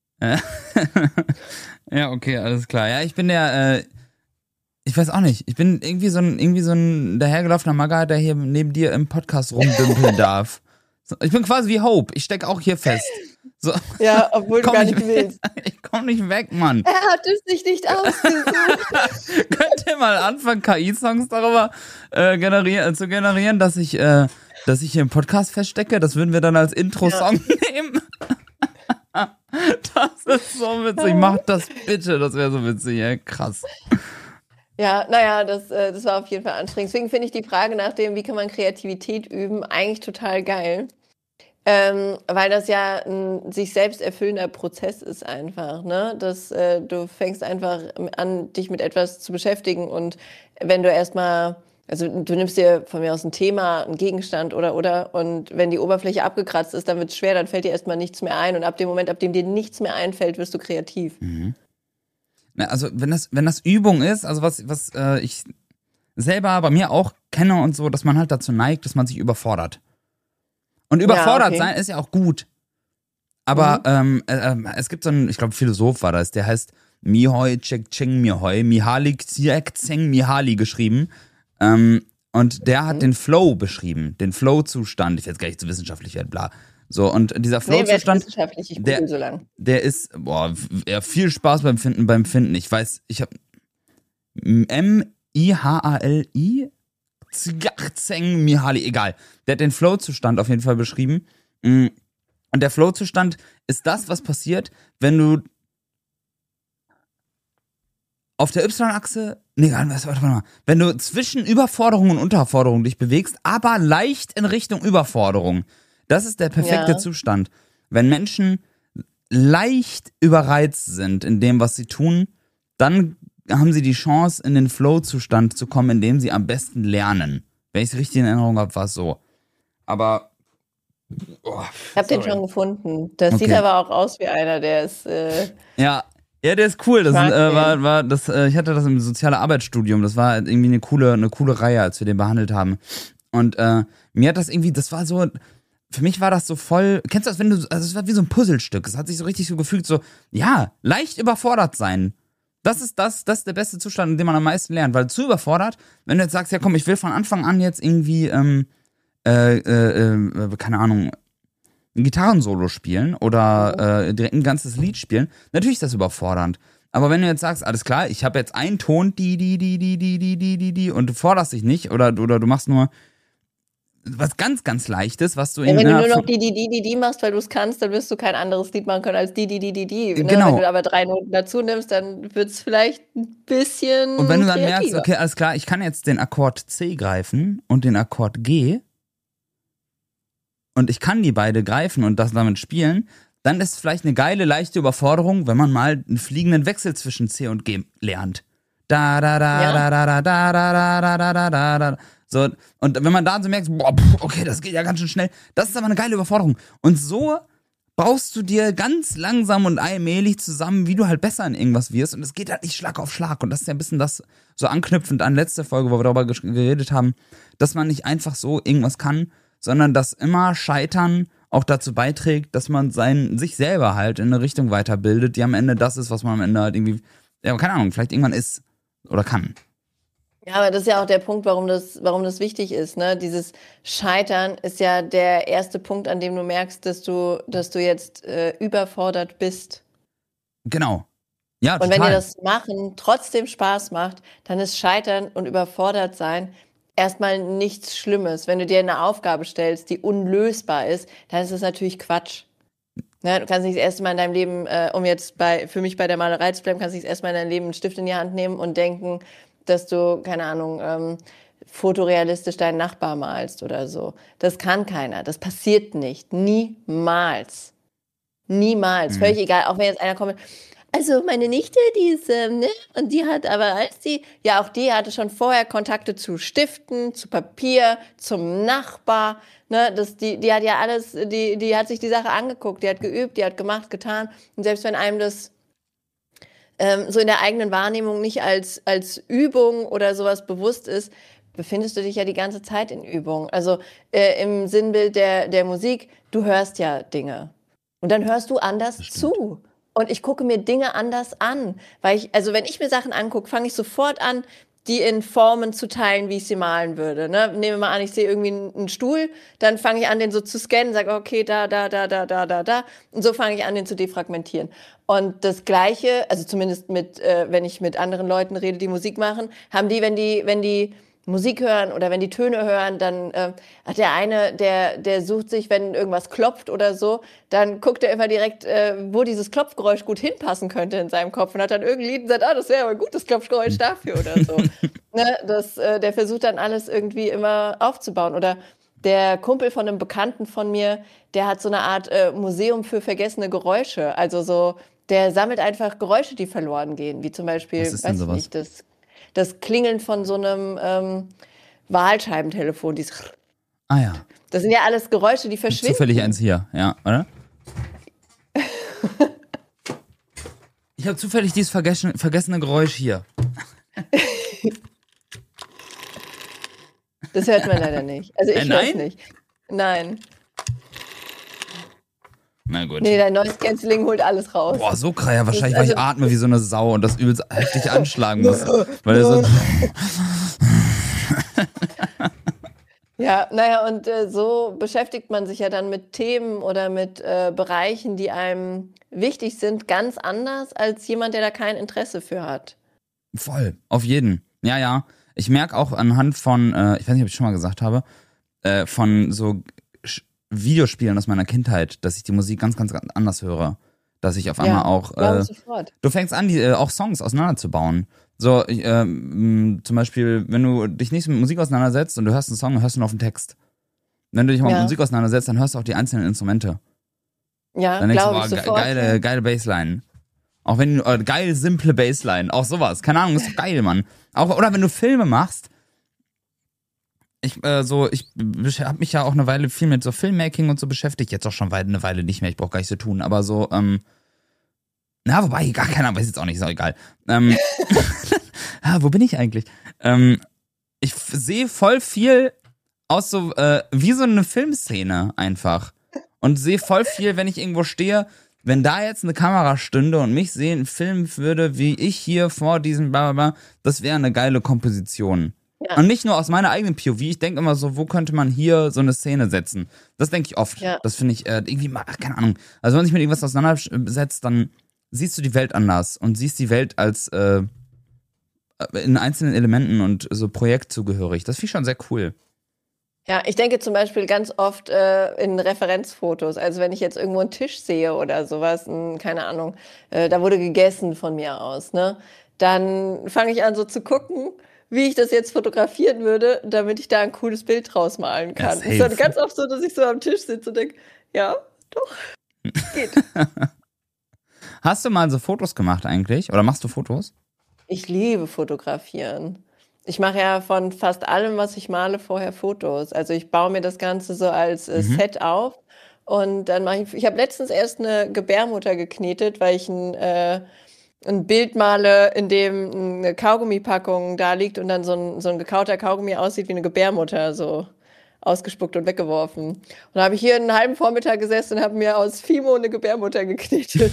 Ja, okay, alles klar. Ja, ich bin der, äh, ich weiß auch nicht. Ich bin irgendwie so ein, irgendwie so ein dahergelaufener Magger, der hier neben dir im Podcast rumdümpeln darf. So, ich bin quasi wie Hope. Ich steck auch hier fest. So, Ja, obwohl du komm gar nicht nicht weg. willst. Ich komm nicht weg, Mann. Er hat es sich nicht ausgesucht. Könnt ihr mal anfangen, K I-Songs darüber äh, generieren, äh, zu generieren, dass ich, äh, dass ich hier im Podcast feststecke? Das würden wir dann als Intro-Song nehmen. Das ist so witzig. Macht das bitte. Das wäre so witzig, ey. Krass. Ja, naja, das, äh, das war auf jeden Fall anstrengend. Deswegen finde ich die Frage nach dem, wie kann man Kreativität üben, eigentlich total geil. Ähm, weil das ja ein sich selbst erfüllender Prozess ist einfach, ne? Dass äh, du fängst einfach an, dich mit etwas zu beschäftigen und wenn du erstmal, also du nimmst dir von mir aus ein Thema, einen Gegenstand oder oder und wenn die Oberfläche abgekratzt ist, dann wird es schwer, dann fällt dir erstmal nichts mehr ein und ab dem Moment, ab dem dir nichts mehr einfällt, wirst du kreativ. Na, also wenn das, wenn das Übung ist, also was, was äh, ich selber bei mir auch kenne und so, dass man halt dazu neigt, dass man sich überfordert. Und überfordert okay. sein ist ja auch gut. Aber ähm, äh, äh, es gibt so einen, ich glaube, Philosoph war das, der heißt Mihoi Csikszentmihalyi Mihoi, Mihaly Csikszentmihalyi geschrieben. Ähm, und der hat den Flow beschrieben, den Flow-Zustand. Ich will jetzt gar nicht zu wissenschaftlich werden, bla. So, und dieser Nee, werd Flow-Zustand, wissenschaftlich, ich der- google so lang. der ist, boah, ja, viel Spaß beim Finden, beim Finden. Ich weiß, ich habe M I H A L I Zeng Mihaly, egal. Der hat den Flow-Zustand auf jeden Fall beschrieben. Und der Flow-Zustand ist das, was passiert, wenn du auf der Y-Achse, nee, warte, warte mal, wenn du zwischen Überforderung und Unterforderung dich bewegst, aber leicht in Richtung Überforderung. Das ist der perfekte Ja. Zustand. Wenn Menschen leicht überreizt sind in dem, was sie tun, dann haben sie die Chance, in den Flow-Zustand zu kommen, in dem sie am besten lernen. Wenn ich es richtig in Erinnerung habe, war es so. Aber oh, Ich habe den sorry. schon gefunden. Das Okay. sieht aber auch aus wie einer, der ist. Äh, Ja, ja, der ist cool. Das Ich mag äh, war, den. war, das, äh, ich hatte das im soziale Arbeitsstudium. Das war irgendwie eine coole, eine coole Reihe, als wir den behandelt haben. Und äh, mir hat das irgendwie, das war so, für mich war das so voll. Kennst du das, wenn du, also es war wie so ein Puzzlestück. Es hat sich so richtig so gefügt, so, ja, leicht überfordert sein. Das ist das, das ist der beste Zustand, in dem man am meisten lernt. Weil zu überfordert, wenn du jetzt sagst, ja komm, ich will von Anfang an jetzt irgendwie, ähm, äh, äh, äh, keine Ahnung, ein Gitarrensolo spielen oder äh, direkt ein ganzes Lied spielen, natürlich ist das überfordernd. Aber wenn du jetzt sagst, alles klar, ich habe jetzt einen Ton, die, die, die, die, die, die, die, die, die, und du forderst dich nicht oder, oder du machst nur was ganz, ganz Leichtes, was du Ja, in wenn du nur innerhalb noch von- die, die, die, die, die machst, weil du es kannst, dann wirst du kein anderes Lied machen können als die, die, die, die, die. Ne? Genau. Wenn du aber drei Noten dazu nimmst, dann wird es vielleicht ein bisschen Und wenn du dann merkst, kreativer. okay, alles klar, ich kann jetzt den Akkord C greifen und den Akkord G und ich kann die beide greifen und das damit spielen, dann ist es vielleicht eine geile, leichte Überforderung, wenn man mal einen fliegenden Wechsel zwischen C und G lernt. Da, da, da, Ja. da, da, da, da, da, da, da, da, da, da. So, und wenn man da so merkt, boah, pff, okay, das geht ja ganz schön schnell, das ist aber eine geile Überforderung. Und so baust du dir ganz langsam und allmählich zusammen, wie du halt besser in irgendwas wirst. Und es geht halt nicht Schlag auf Schlag. Und das ist ja ein bisschen das, so anknüpfend an letzte Folge, wo wir darüber ges- geredet haben, dass man nicht einfach so irgendwas kann, sondern dass immer Scheitern auch dazu beiträgt, dass man sein, sich selber halt in eine Richtung weiterbildet, die am Ende das ist, was man am Ende halt irgendwie, ja, keine Ahnung, vielleicht irgendwann ist oder kann. Ja, aber das ist ja auch der Punkt, warum das, warum das wichtig ist, ne? Dieses Scheitern ist ja der erste Punkt, an dem du merkst, dass du, dass du jetzt äh, überfordert bist. Genau. Ja, Und wenn total. dir das Machen trotzdem Spaß macht, dann ist Scheitern und überfordert sein erstmal nichts Schlimmes. Wenn du dir eine Aufgabe stellst, die unlösbar ist, dann ist das natürlich Quatsch. Ne, du kannst nicht das erste Mal in deinem Leben, äh, um jetzt bei, für mich bei der Malerei zu bleiben, kannst nicht das erste Mal in deinem Leben einen Stift in die Hand nehmen und denken, dass du, keine Ahnung, ähm, fotorealistisch deinen Nachbar malst oder so. Das kann keiner. Das passiert nicht. Niemals. Niemals. Mhm. Völlig egal. Auch wenn jetzt einer kommt, also meine Nichte, die ist, ähm, ne, und die hat aber als die, ja auch die hatte schon vorher Kontakte zu Stiften, zu Papier, zum Nachbar, ne, das, die, die hat ja alles, die, die hat sich die Sache angeguckt, die hat geübt, die hat gemacht, getan. Und selbst wenn einem das ähm, so in der eigenen Wahrnehmung nicht als, als Übung oder sowas bewusst ist, befindest du dich ja die ganze Zeit in Übung. Also äh, im Sinnbild der, der Musik, du hörst ja Dinge. Und dann hörst du anders zu. Und ich gucke mir Dinge anders an. Weil ich, also wenn ich mir Sachen angucke, fange ich sofort an, die in Formen zu teilen, wie ich sie malen würde. Ne? Nehmen wir mal an, ich sehe irgendwie einen Stuhl, dann fange ich an, den so zu scannen, sage, okay, da, da, da, da, da, da, da. Und so fange ich an, den zu defragmentieren. Und das Gleiche, also zumindest mit, äh, wenn ich mit anderen Leuten rede, die Musik machen, haben die, wenn die, wenn die Musik hören oder wenn die Töne hören, dann äh, hat der eine, der, der sucht sich, wenn irgendwas klopft oder so, dann guckt er immer direkt, äh, wo dieses Klopfgeräusch gut hinpassen könnte in seinem Kopf und hat dann irgendein Lied und sagt, ah, das wäre aber ein gutes Klopfgeräusch dafür oder so. Ne, das, äh, der versucht dann alles irgendwie immer aufzubauen. Oder der Kumpel von einem Bekannten von mir, der hat so eine Art äh, Museum für vergessene Geräusche. Also so, der sammelt einfach Geräusche, die verloren gehen, wie zum Beispiel, Was ist denn weiß ich sowas? nicht, das das Klingeln von so einem ähm, Wahlscheibentelefon. Dieses Ah ja. das sind ja alles Geräusche, die verschwinden. Zufällig eins hier, ja, oder? Ich habe zufällig dieses vergessen, vergessene Geräusch hier. Das hört man leider nicht. Also ich Äh, höre es nein? nicht. Nein. Na gut. Nee, dein Noise Cancelling holt alles raus. Boah, so krass. Ja, wahrscheinlich, weil ich also- atme wie so eine Sau und das übelst heftig anschlagen muss. Weil er so. Ja, naja, und äh, so beschäftigt man sich ja dann mit Themen oder mit äh, Bereichen, die einem wichtig sind, ganz anders als jemand, der da kein Interesse für hat. Voll, auf jeden. Ja, ja. Ich merke auch anhand von, äh, ich weiß nicht, ob ich schon mal gesagt habe, äh, von so Sch- Videospielen aus meiner Kindheit, dass ich die Musik ganz, ganz, ganz anders höre. Dass ich auf einmal Ja, auch, glaube äh, ich sofort. du fängst an, die, äh, auch Songs auseinanderzubauen. So, ich, äh, m, zum Beispiel, wenn du dich nicht mit Musik auseinandersetzt und du hörst einen Song, dann hörst du nur auf den Text. Wenn du dich mal mit Ja, Musik auseinandersetzt, dann hörst du auch die einzelnen Instrumente. ja, Dann denkst du, glaube boah, ich ge sofort. geile, Ja. geile Bassline. Auch wenn, äh, geil, simple Bassline. Auch sowas. Keine Ahnung, ist doch geil, Mann. Auch, oder wenn du Filme machst. Ich, äh, so, ich habe mich ja auch eine Weile viel mit so Filmmaking und so beschäftigt. Jetzt auch schon weit, eine Weile nicht mehr. Ich brauche gar nicht so tun. Aber so, ähm, na, wobei, gar keiner weiß jetzt auch nicht, ist auch egal. Ähm, ah, wo bin ich eigentlich? Ähm, ich f- sehe voll viel aus so, äh, wie so eine Filmszene einfach. Und sehe voll viel, wenn ich irgendwo stehe, wenn da jetzt eine Kamera stünde und mich sehen, filmen würde, wie ich hier vor diesem bla bla bla, das wäre eine geile Komposition. Ja, Und nicht nur aus meiner eigenen P O V, ich denke immer so, wo könnte man hier so eine Szene setzen? Das denke ich oft. ja. Das finde ich äh, irgendwie, mal- ach, keine Ahnung. Also wenn man sich mit irgendwas auseinandersetzt, dann siehst du die Welt anders und siehst die Welt als äh, in einzelnen Elementen und so projektzugehörig. Das finde ich schon sehr cool. Ja, ich denke zum Beispiel ganz oft äh, in Referenzfotos. Also wenn ich jetzt irgendwo einen Tisch sehe oder sowas, n, keine Ahnung, äh, da wurde gegessen von mir aus, ne? Dann fange ich an so zu gucken, wie ich das jetzt fotografieren würde, damit ich da ein cooles Bild draus malen Ja, kann. Es ist dann safe. ganz oft so, dass ich so am Tisch sitze und denke, ja, doch, geht. Hast du mal so Fotos gemacht eigentlich? Oder machst du Fotos? Ich liebe Fotografieren. Ich mache ja von fast allem, was ich male, vorher Fotos. Also ich baue mir das Ganze so als äh, Mhm. Set auf und dann mache ich. Ich habe letztens erst eine Gebärmutter geknetet, weil ich ein, äh, ein Bild male, in dem eine Kaugummipackung da liegt und dann so ein, so ein gekauter Kaugummi aussieht wie eine Gebärmutter, so ausgespuckt und weggeworfen. Und da habe ich hier einen halben Vormittag gesessen und habe mir aus Fimo eine Gebärmutter geknetet.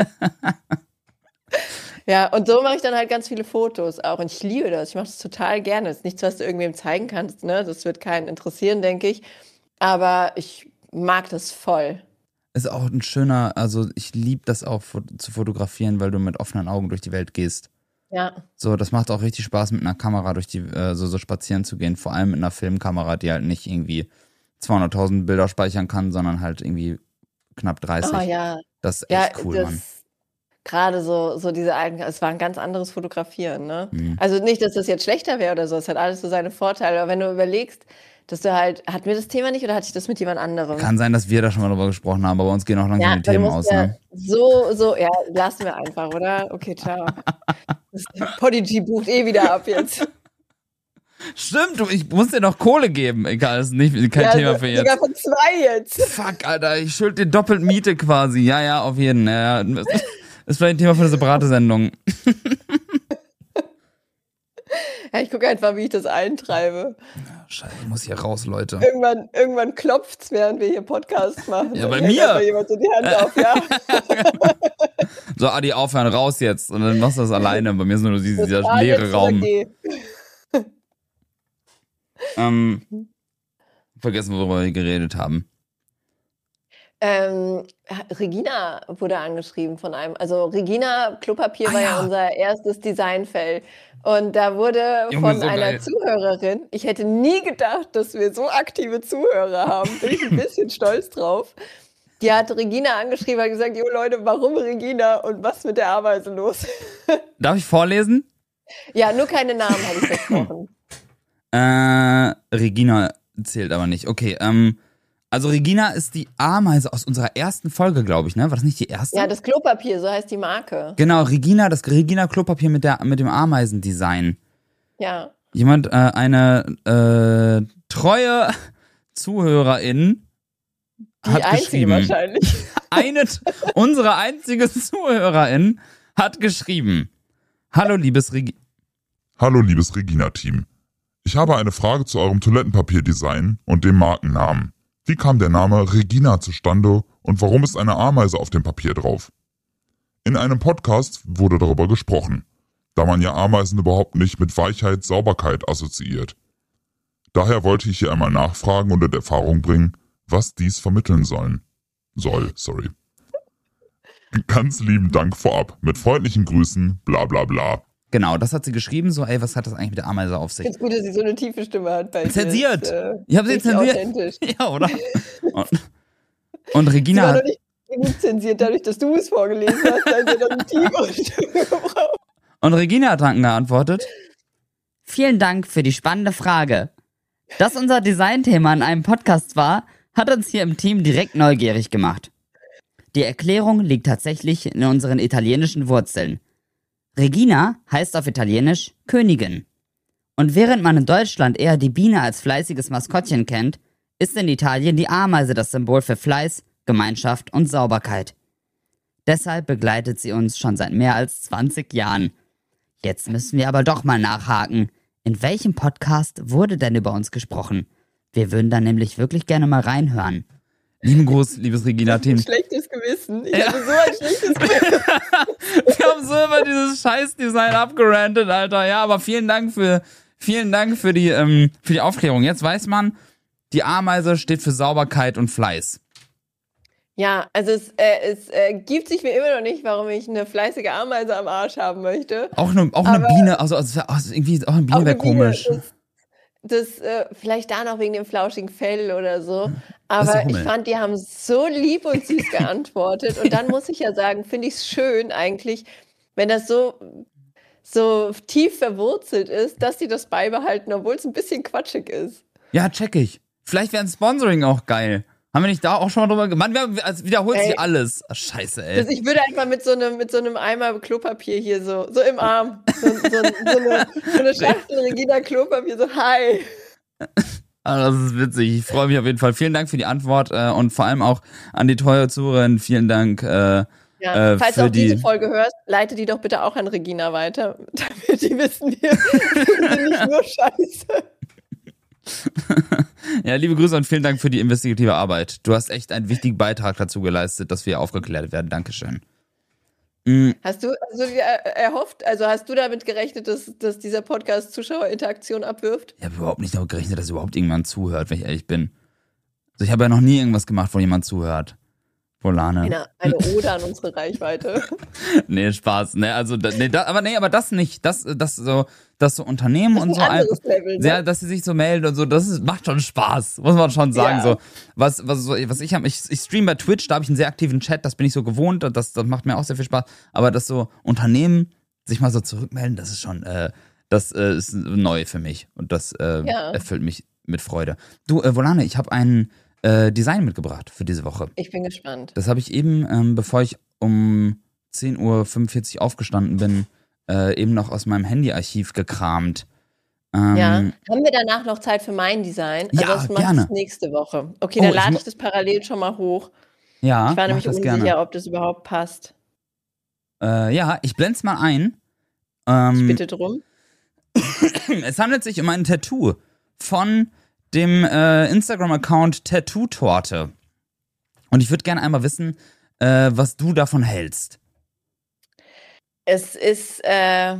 Ja, und so mache ich dann halt ganz viele Fotos auch. Und ich liebe das. Ich mache das total gerne. Das ist nichts, was du irgendwem zeigen kannst, ne? Das wird keinen interessieren, denke ich. Aber ich mag das voll. Ist auch ein schöner, also ich liebe das auch fo- zu fotografieren, weil du mit offenen Augen durch die Welt gehst. Ja, So, das macht auch richtig Spaß, mit einer Kamera durch die, äh, so, so spazieren zu gehen. Vor allem mit einer Filmkamera, die halt nicht irgendwie zweihunderttausend Bilder speichern kann, sondern halt irgendwie knapp dreißig. oh ja. Das ist Ja, echt cool, Mann. das gerade so, so diese alten, es war ein ganz anderes Fotografieren, ne? Mhm. Also nicht, dass das jetzt schlechter wäre oder so, es hat alles so seine Vorteile. Aber wenn du überlegst, dass du halt, hatten wir das Thema nicht oder hatte ich das mit jemand anderem? Kann sein, dass wir da schon mal drüber gesprochen haben, aber bei uns gehen auch langsam Ja, die aber du Themen musst aus, ja ne? so, so, ja, lassen wir einfach, oder? Okay, ciao. Das Podigy bucht eh wieder ab jetzt. Stimmt, du, ich muss dir noch Kohle geben. Egal, ist nicht, kein Ja, Thema so, für jetzt. sogar von zwei jetzt. Fuck, Alter, ich schuld dir doppelt Miete quasi. Ja, ja, auf jeden. Ja, ja. Ist vielleicht ein Thema für eine separate Sendung. Ja, ich gucke einfach, wie ich das eintreibe. Scheiße, ich muss hier raus, Leute. Irgendwann, irgendwann klopft's, während wir hier Podcast machen. Ja, Dann bei hält mir. einfach jemand so die Hand auf, ja. So, Adi, aufhören, raus jetzt. Und dann machst du das alleine. Bei mir ist nur dieser, dieser Ah, leere jetzt oder Raum. geh. Ähm, vergessen, worüber wir geredet haben. Ähm, Regina wurde angeschrieben von einem, also Regina Klopapier Ah, war ja ja. unser erstes Designfell und da wurde Junge, von so einer geil. Zuhörerin, ich hätte nie gedacht, dass wir so aktive Zuhörer haben, bin ich ein bisschen stolz drauf. Die hat Regina angeschrieben und hat gesagt, jo Leute, warum Regina und was mit der Ameise los? Darf ich vorlesen? Ja, nur keine Namen habe ich versprochen. Äh, Regina zählt aber nicht. Okay, ähm, also Regina ist die Ameise aus unserer ersten Folge, glaube ich, ne? War das nicht die erste? Ja, das Klopapier, so heißt die Marke. Genau, Regina, das Regina Klopapier mit, der, mit dem Ameisendesign. Ja. Jemand, äh, eine äh, treue Zuhörerin Die hat einzige geschrieben. wahrscheinlich. Eine, unsere einzige Zuhörerin hat geschrieben. Hallo, liebes Regina. Hallo liebes Regina-Team. Ich habe eine Frage zu eurem Toilettenpapierdesign und dem Markennamen. Wie kam der Name Regina zustande und warum ist eine Ameise auf dem Papier drauf? In einem Podcast wurde darüber gesprochen, da man ja Ameisen überhaupt nicht mit Weichheit, Sauberkeit assoziiert. Daher wollte ich hier einmal nachfragen und in Erfahrung bringen, was dies vermitteln sollen. Soll, sorry. Ganz lieben Dank vorab. Mit freundlichen Grüßen, bla bla bla. Genau, das hat sie geschrieben, so, ey, was hat das eigentlich mit der Ameise auf Ich sich? finde es gut, dass sie so eine tiefe Stimme hat. Bei Zensiert! Dir. Äh, Ich habe sie richtig zensiert. authentisch. Ja, oder? Und, und Sie Regina war noch hat, nicht genug zensiert, dadurch, dass du es vorgelesen hast, da sie noch eine tiefere Stimme gebraucht. und Regina hat dann geantwortet, Vielen Dank für die spannende Frage. Dass unser Designthema in einem Podcast war, hat uns hier im Team direkt neugierig gemacht. Die Erklärung liegt tatsächlich in unseren italienischen Wurzeln. Regina heißt auf Italienisch Königin. Und während man in Deutschland eher die Biene als fleißiges Maskottchen kennt, ist in Italien die Ameise das Symbol für Fleiß, Gemeinschaft und Sauberkeit. Deshalb begleitet sie uns schon seit mehr als zwanzig Jahren. Jetzt müssen wir aber doch mal nachhaken. In welchem Podcast wurde denn über uns gesprochen? Wir würden da nämlich wirklich gerne mal reinhören. lieben Gruß, liebes Regina-Team. Schlechtes Gewissen. Ich Ja. hatte so ein schlechtes Gewissen. Wir haben so über dieses Scheißdesign abgerantet, Alter. Ja, aber vielen Dank für, vielen Dank für die, ähm, für die Aufklärung. Jetzt weiß man, die Ameise steht für Sauberkeit und Fleiß. Ja, also es, äh, es äh, gibt sich mir immer noch nicht, warum ich eine fleißige Ameise am Arsch haben möchte. Auch eine, auch eine Aber- Biene, also, also, also irgendwie, auch eine Biene Auch wäre eine Biene, komisch. Das, das äh, vielleicht da noch wegen dem flauschigen Fell oder so. ist Aber der ich Hummel. fand, die haben so lieb und süß geantwortet. Und dann muss ich ja sagen, finde ich es schön eigentlich, wenn das so, so tief verwurzelt ist, dass sie das beibehalten, obwohl es ein bisschen quatschig ist. Ja, check ich. Vielleicht wäre ein Sponsoring auch geil. Haben wir nicht da auch schon mal drüber gemacht? Mann, wir, also wiederholt Ey. sich alles. Ach, scheiße, ey. Also ich würde einfach mit so einem, mit so einem Eimer Klopapier hier so, so im Arm, so, so, so, eine, so eine Schachtel Regina Klopapier, so hi. Ah, das ist witzig. Ich freue mich auf jeden Fall. Vielen Dank für die Antwort äh, und vor allem auch an die treue Zuhörerin. Vielen Dank. Äh, Ja, Äh, falls für du auch diese die- Folge hörst, leite die doch bitte auch an Regina weiter, damit die wissen, wir sind nicht nur scheiße. ja, liebe Grüße und vielen Dank für die investigative Arbeit. Du hast echt einen wichtigen Beitrag dazu geleistet, dass wir aufgeklärt werden. Dankeschön. Mm, Hast du, hast du dir erhofft, also hast du damit gerechnet, dass, dass dieser Podcast Zuschauerinteraktion abwirft? Ich habe überhaupt nicht damit gerechnet, dass überhaupt irgendjemand zuhört, wenn ich ehrlich bin. Also ich habe ja noch nie irgendwas gemacht, wo jemand zuhört. Volane. Eine, eine Ode an unsere Reichweite. Nee, Spaß. Nee, also, da- nee, da, aber nee, aber das nicht. Das, das so, das so Unternehmen Das und ist so ein anderes Level. Ne? Ja, dass sie sich so melden und so, das ist, macht schon Spaß, muss man schon sagen. Ja. So, was, was, so, was ich habe, ich, ich stream bei Twitch, da habe ich einen sehr aktiven Chat, das bin ich so gewohnt, das, das macht mir auch sehr viel Spaß. Aber dass so Unternehmen sich mal so zurückmelden, das ist schon, äh, das äh, ist neu für mich und das äh, Ja. erfüllt mich mit Freude. Du, äh, Volane, ich habe ein äh, Design mitgebracht für diese Woche. Ich bin gespannt. Das habe ich eben, ähm, bevor ich um zehn Uhr fünfundvierzig aufgestanden bin, äh, eben noch aus meinem Handyarchiv gekramt. Ähm, Ja. Haben wir danach noch Zeit für mein Design? Ja, Ansonsten mach ich gerne. das nächste Woche. Okay, Oh, dann ich lade mu- ich das parallel schon mal hoch. Ja, Ich war mach nämlich das unsicher, gerne. ob das überhaupt passt. Äh, ja, ich blende es mal ein. Ich Ähm, bitte drum. es handelt sich um ein Tattoo von dem äh, Instagram-Account Tattoo-Torte. Und ich würde gerne einmal wissen, äh, was du davon hältst. Es ist, äh,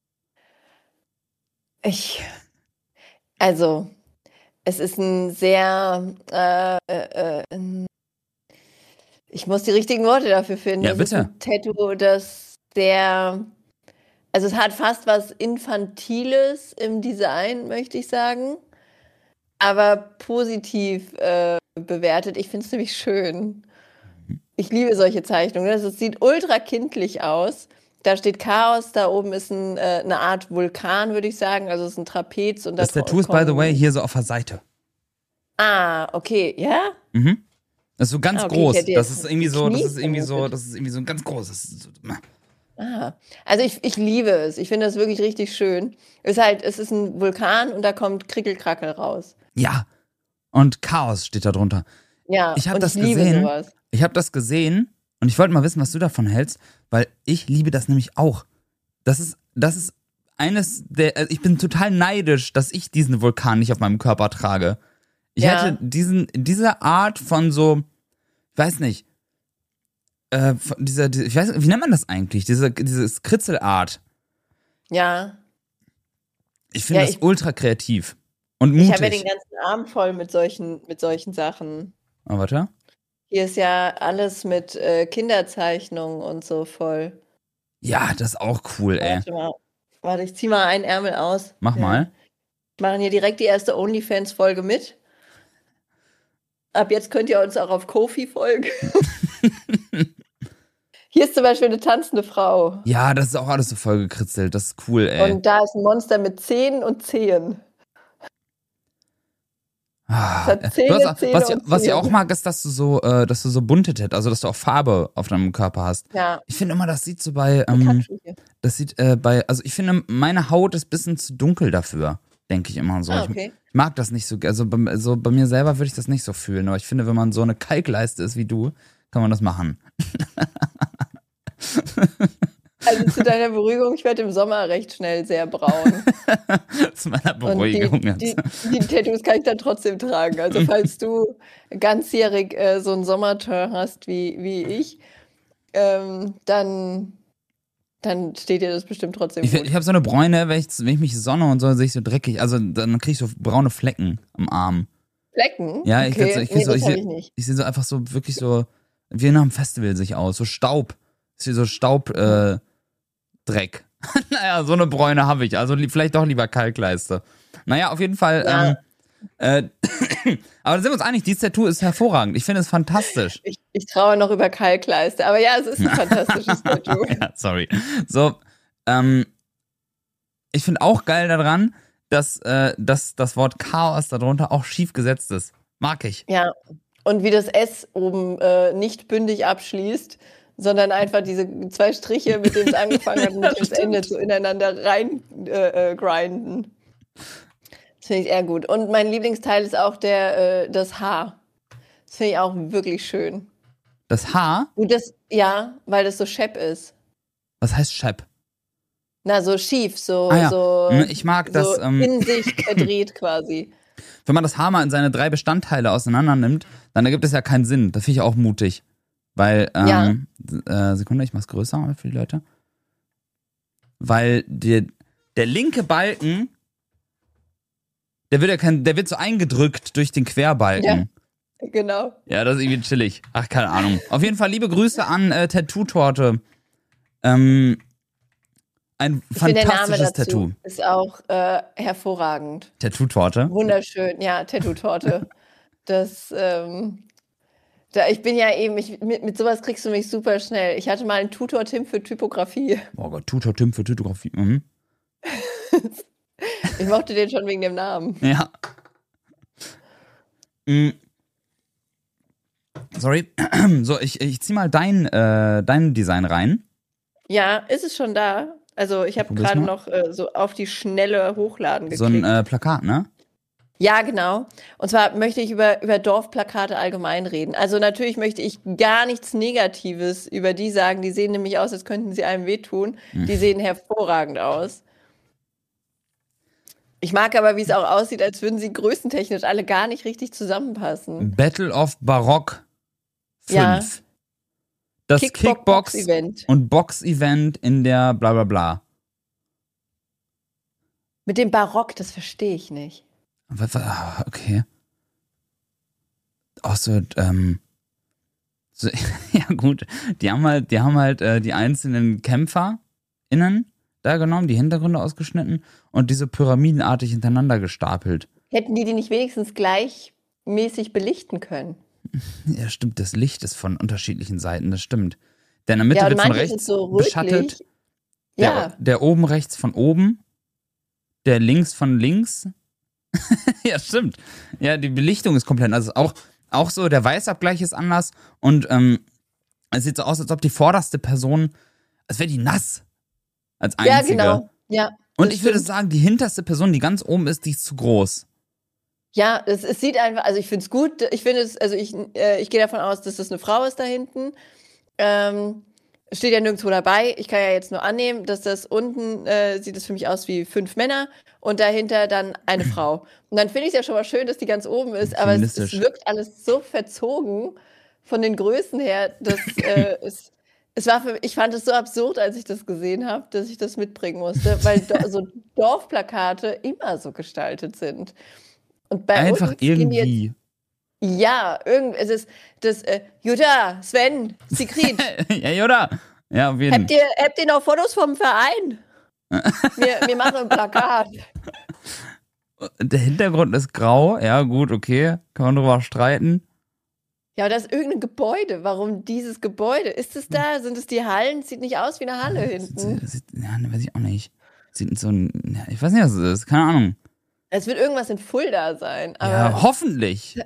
ich, also, es ist ein sehr, äh, äh, äh, ein- ich muss die richtigen Worte dafür finden. Ja, es bitte. ist ein Tattoo, das sehr, also es hat fast was Infantiles im Design, möchte ich sagen, aber positiv äh, bewertet. Ich finde es nämlich schön. Ich liebe solche Zeichnungen. Also, es sieht ultra kindlich aus. Da steht Chaos, da oben ist ein, äh, eine Art Vulkan, würde ich sagen. Also es ist ein Trapez. Und Das da Tattoo ist, by the way, hier so auf der Seite. Ah, okay, ja? Mhm. Das ist so ganz Ah, okay, groß. ich hätte Das jetzt ist irgendwie so, das Knie ist irgendwie so, vermutet. das ist irgendwie so ein ganz großes. So, Ah. Also ich, ich liebe es. Ich finde das wirklich richtig schön. Es ist halt, es ist ein Vulkan und da kommt Krickelkrackel raus. ja. Und Chaos steht da drunter. Ja, Ich hab und das ich liebe gesehen. sowas. Ich habe das gesehen und ich wollte mal wissen, was du davon hältst, weil ich liebe das nämlich auch. Das ist, das ist eines der, also ich bin total neidisch, dass ich diesen Vulkan nicht auf meinem Körper trage. Ich Ja. hätte diesen, diese Art von so, ich weiß nicht, äh, von dieser, diese- ich weiß, wie nennt man das eigentlich? Diese, dieses Kritzelart. Ja, Ich finde Ja, das ich- ultra kreativ und ich habe ja mutig. den ganzen Arm voll mit solchen, mit solchen Sachen. Oh, warte. Hier ist ja alles mit äh, Kinderzeichnungen und so voll. Ja, das ist auch cool, ey. Warte mal. Warte, ich zieh mal einen Ärmel aus. Mach Ja. mal. Wir machen hier direkt die erste OnlyFans-Folge mit. Ab jetzt könnt ihr uns auch auf Ko-fi folgen. Hier ist zum Beispiel eine tanzende Frau. Ja, das ist auch alles so voll gekritzelt. Das ist cool, ey. Und da ist ein Monster mit Zähnen und Zehen. Ah, hat du Zähne, hast, Zähne was, ich- und was ich Zähne. auch mag, ist, dass du so, äh, dass du so bunte Tat, also dass du auch Farbe auf deinem Körper hast. Ja, Ich finde immer, das sieht so bei, ähm, Pikachu hier. das sieht äh, bei, also ich finde, meine Haut ist ein bisschen zu dunkel dafür, denke ich immer so. Ah, Ich, okay. ich mag das nicht so, also bei, also bei mir selber würde ich das nicht so fühlen, aber ich finde, wenn man so eine Kalkleiste ist wie du, kann man das machen. Also zu deiner Beruhigung, ich werde im Sommer recht schnell sehr braun. Zu meiner Und Beruhigung die, jetzt. die, die Tattoos kann ich dann trotzdem tragen. Also falls du ganzjährig äh, so einen Sommerturn hast wie, wie ich, ähm, dann, dann steht dir das bestimmt trotzdem Ich, gut. ich habe so eine Bräune, wenn ich, wenn ich mich sonne und so, sehe ich so dreckig, also dann kriege ich so braune Flecken am Arm. Flecken? Ja, ich, okay. werd so, ich, nee, krieg so, das ich, hab seh- ich nicht. ich sehe so einfach so wirklich so, wie nach einem Festival sich aus, so Staub. Ich sehe so Staub, äh, Dreck. Naja, so eine Bräune habe ich, also li vielleicht doch lieber Kalkleiste. Naja, auf jeden Fall, Ja. ähm, äh, aber da sind wir uns einig, dieses Tattoo ist hervorragend. Ich finde es fantastisch. Ich, ich traue noch über Kalkleiste, aber ja, es ist ein fantastisches Tattoo. Ja, sorry. So, ähm, ich finde auch geil daran, dass, äh, dass das Wort Chaos darunter auch schief gesetzt ist. Mag ich. Ja, und wie das S oben äh, nicht bündig abschließt, sondern einfach diese zwei Striche, mit denen es angefangen hat und mit dem es endet, so ineinander rein äh, äh, grinden. Das finde ich eher gut. Und mein Lieblingsteil ist auch der, äh, das Haar. Das finde ich auch wirklich schön. Das Haar, Und das, ja, weil das so schepp ist. was heißt Shep? Na, so schief, so, Ah ja, so, ich mag das, so ähm, in sich verdreht quasi. Wenn man das Haar mal in seine drei Bestandteile auseinander nimmt, dann ergibt es ja keinen Sinn. Das finde ich auch mutig. Weil, ähm, äh, Sekunde, ich mach's größer für die Leute. Weil der, der linke Balken, der wird ja kein, der wird so eingedrückt durch den Querbalken. Genau. Ja, das ist irgendwie chillig. Ach, keine Ahnung. Auf jeden Fall liebe Grüße an äh, Tattoo-Torte. Ähm, ein Ich finde, der Name fantastisches dazu Tattoo. ist auch äh, hervorragend. Tattoo-Torte. Wunderschön, ja, Tattoo-Torte. Das, ähm, da, ich bin ja eben, ich, mit, mit sowas kriegst du mich super schnell. Ich hatte mal einen Tutor-Tim für Typografie. Oh Gott, Tutor Tim für Typografie. Mhm. Ich mochte den schon wegen dem Namen. Ja. Mm. Sorry. So, ich, ich zieh mal dein, äh, dein Design rein. Ja, ist es schon da? Also ich habe Probier's gerade mal. noch äh, so auf die schnelle Hochladen geklickt. So ein äh, Plakat, ne? Ja, genau. Und zwar möchte ich über, über Dorfplakate allgemein reden. Also natürlich möchte ich gar nichts Negatives über die sagen. Die sehen nämlich aus, als könnten sie einem wehtun. Die sehen hervorragend aus. Ich mag aber, wie es auch aussieht, als würden sie größentechnisch alle gar nicht richtig zusammenpassen. Battle of Barock fünf. Ja. Das Kickbox- Kickbox- Box-Event. und Box-Event in der bla bla bla. Mit dem Barock, das verstehe ich nicht. Was- was- ah, Okay. Auch so, ähm. So, ja, gut. Die haben halt, die haben halt äh, die einzelnen KämpferInnen da genommen, die Hintergründe ausgeschnitten und diese pyramidenartig hintereinander gestapelt. Hätten die die nicht wenigstens gleichmäßig belichten können? Ja, stimmt, das Licht ist von unterschiedlichen Seiten, das stimmt. Der in der Mitte Ja, und wird von manche rechts sind so beschattet, rötlich. Ja, der, der oben rechts von oben, der links von links. Ja, stimmt. Ja, die Belichtung ist komplett, also auch, auch so, der Weißabgleich ist anders und ähm, es sieht so aus, als ob die vorderste Person, als wäre die nass als einzige. ja, genau. Ja, Und das ich würde stimmt. sagen, die hinterste Person, die ganz oben ist, die ist zu groß. Ja, es, es sieht einfach, also ich finde es gut. Ich finde es, also ich, äh, ich gehe davon aus, dass das eine Frau ist da hinten. Ähm, steht ja nirgendwo dabei. Ich kann ja jetzt nur annehmen, dass das unten äh, sieht es für mich aus wie fünf Männer und dahinter dann eine Frau. Und dann finde ich es ja schon mal schön, dass die ganz oben ist, aber es, es Feministisch. wirkt alles so verzogen von den Größen her, dass äh, es, es war für, ich fand es so absurd, als ich das gesehen habe, dass ich das mitbringen musste, weil do, so Dorfplakate immer so gestaltet sind. Und bei Einfach uns gehen die irgendwie. Jetzt, ja, irgend, es ist das, äh, Jutta, Sven, Sigrid, Ja, Joda. Ja, auf jeden habt ihr, habt ihr noch Fotos vom Verein? mir, mir mach ein Plakat. Der Hintergrund ist grau. Ja, gut, okay. Kann man drüber streiten. Ja, aber das ist irgendein Gebäude. Warum dieses Gebäude? Ist es da? Sind es die Hallen? Sieht nicht aus wie eine Halle hinten. Sieht, sieht, ja, ne, weiß ich auch nicht. Sieht so ein, ja, ich weiß nicht, was es ist. Keine Ahnung. Es wird irgendwas in Fulda sein. Aber Ja, hoffentlich.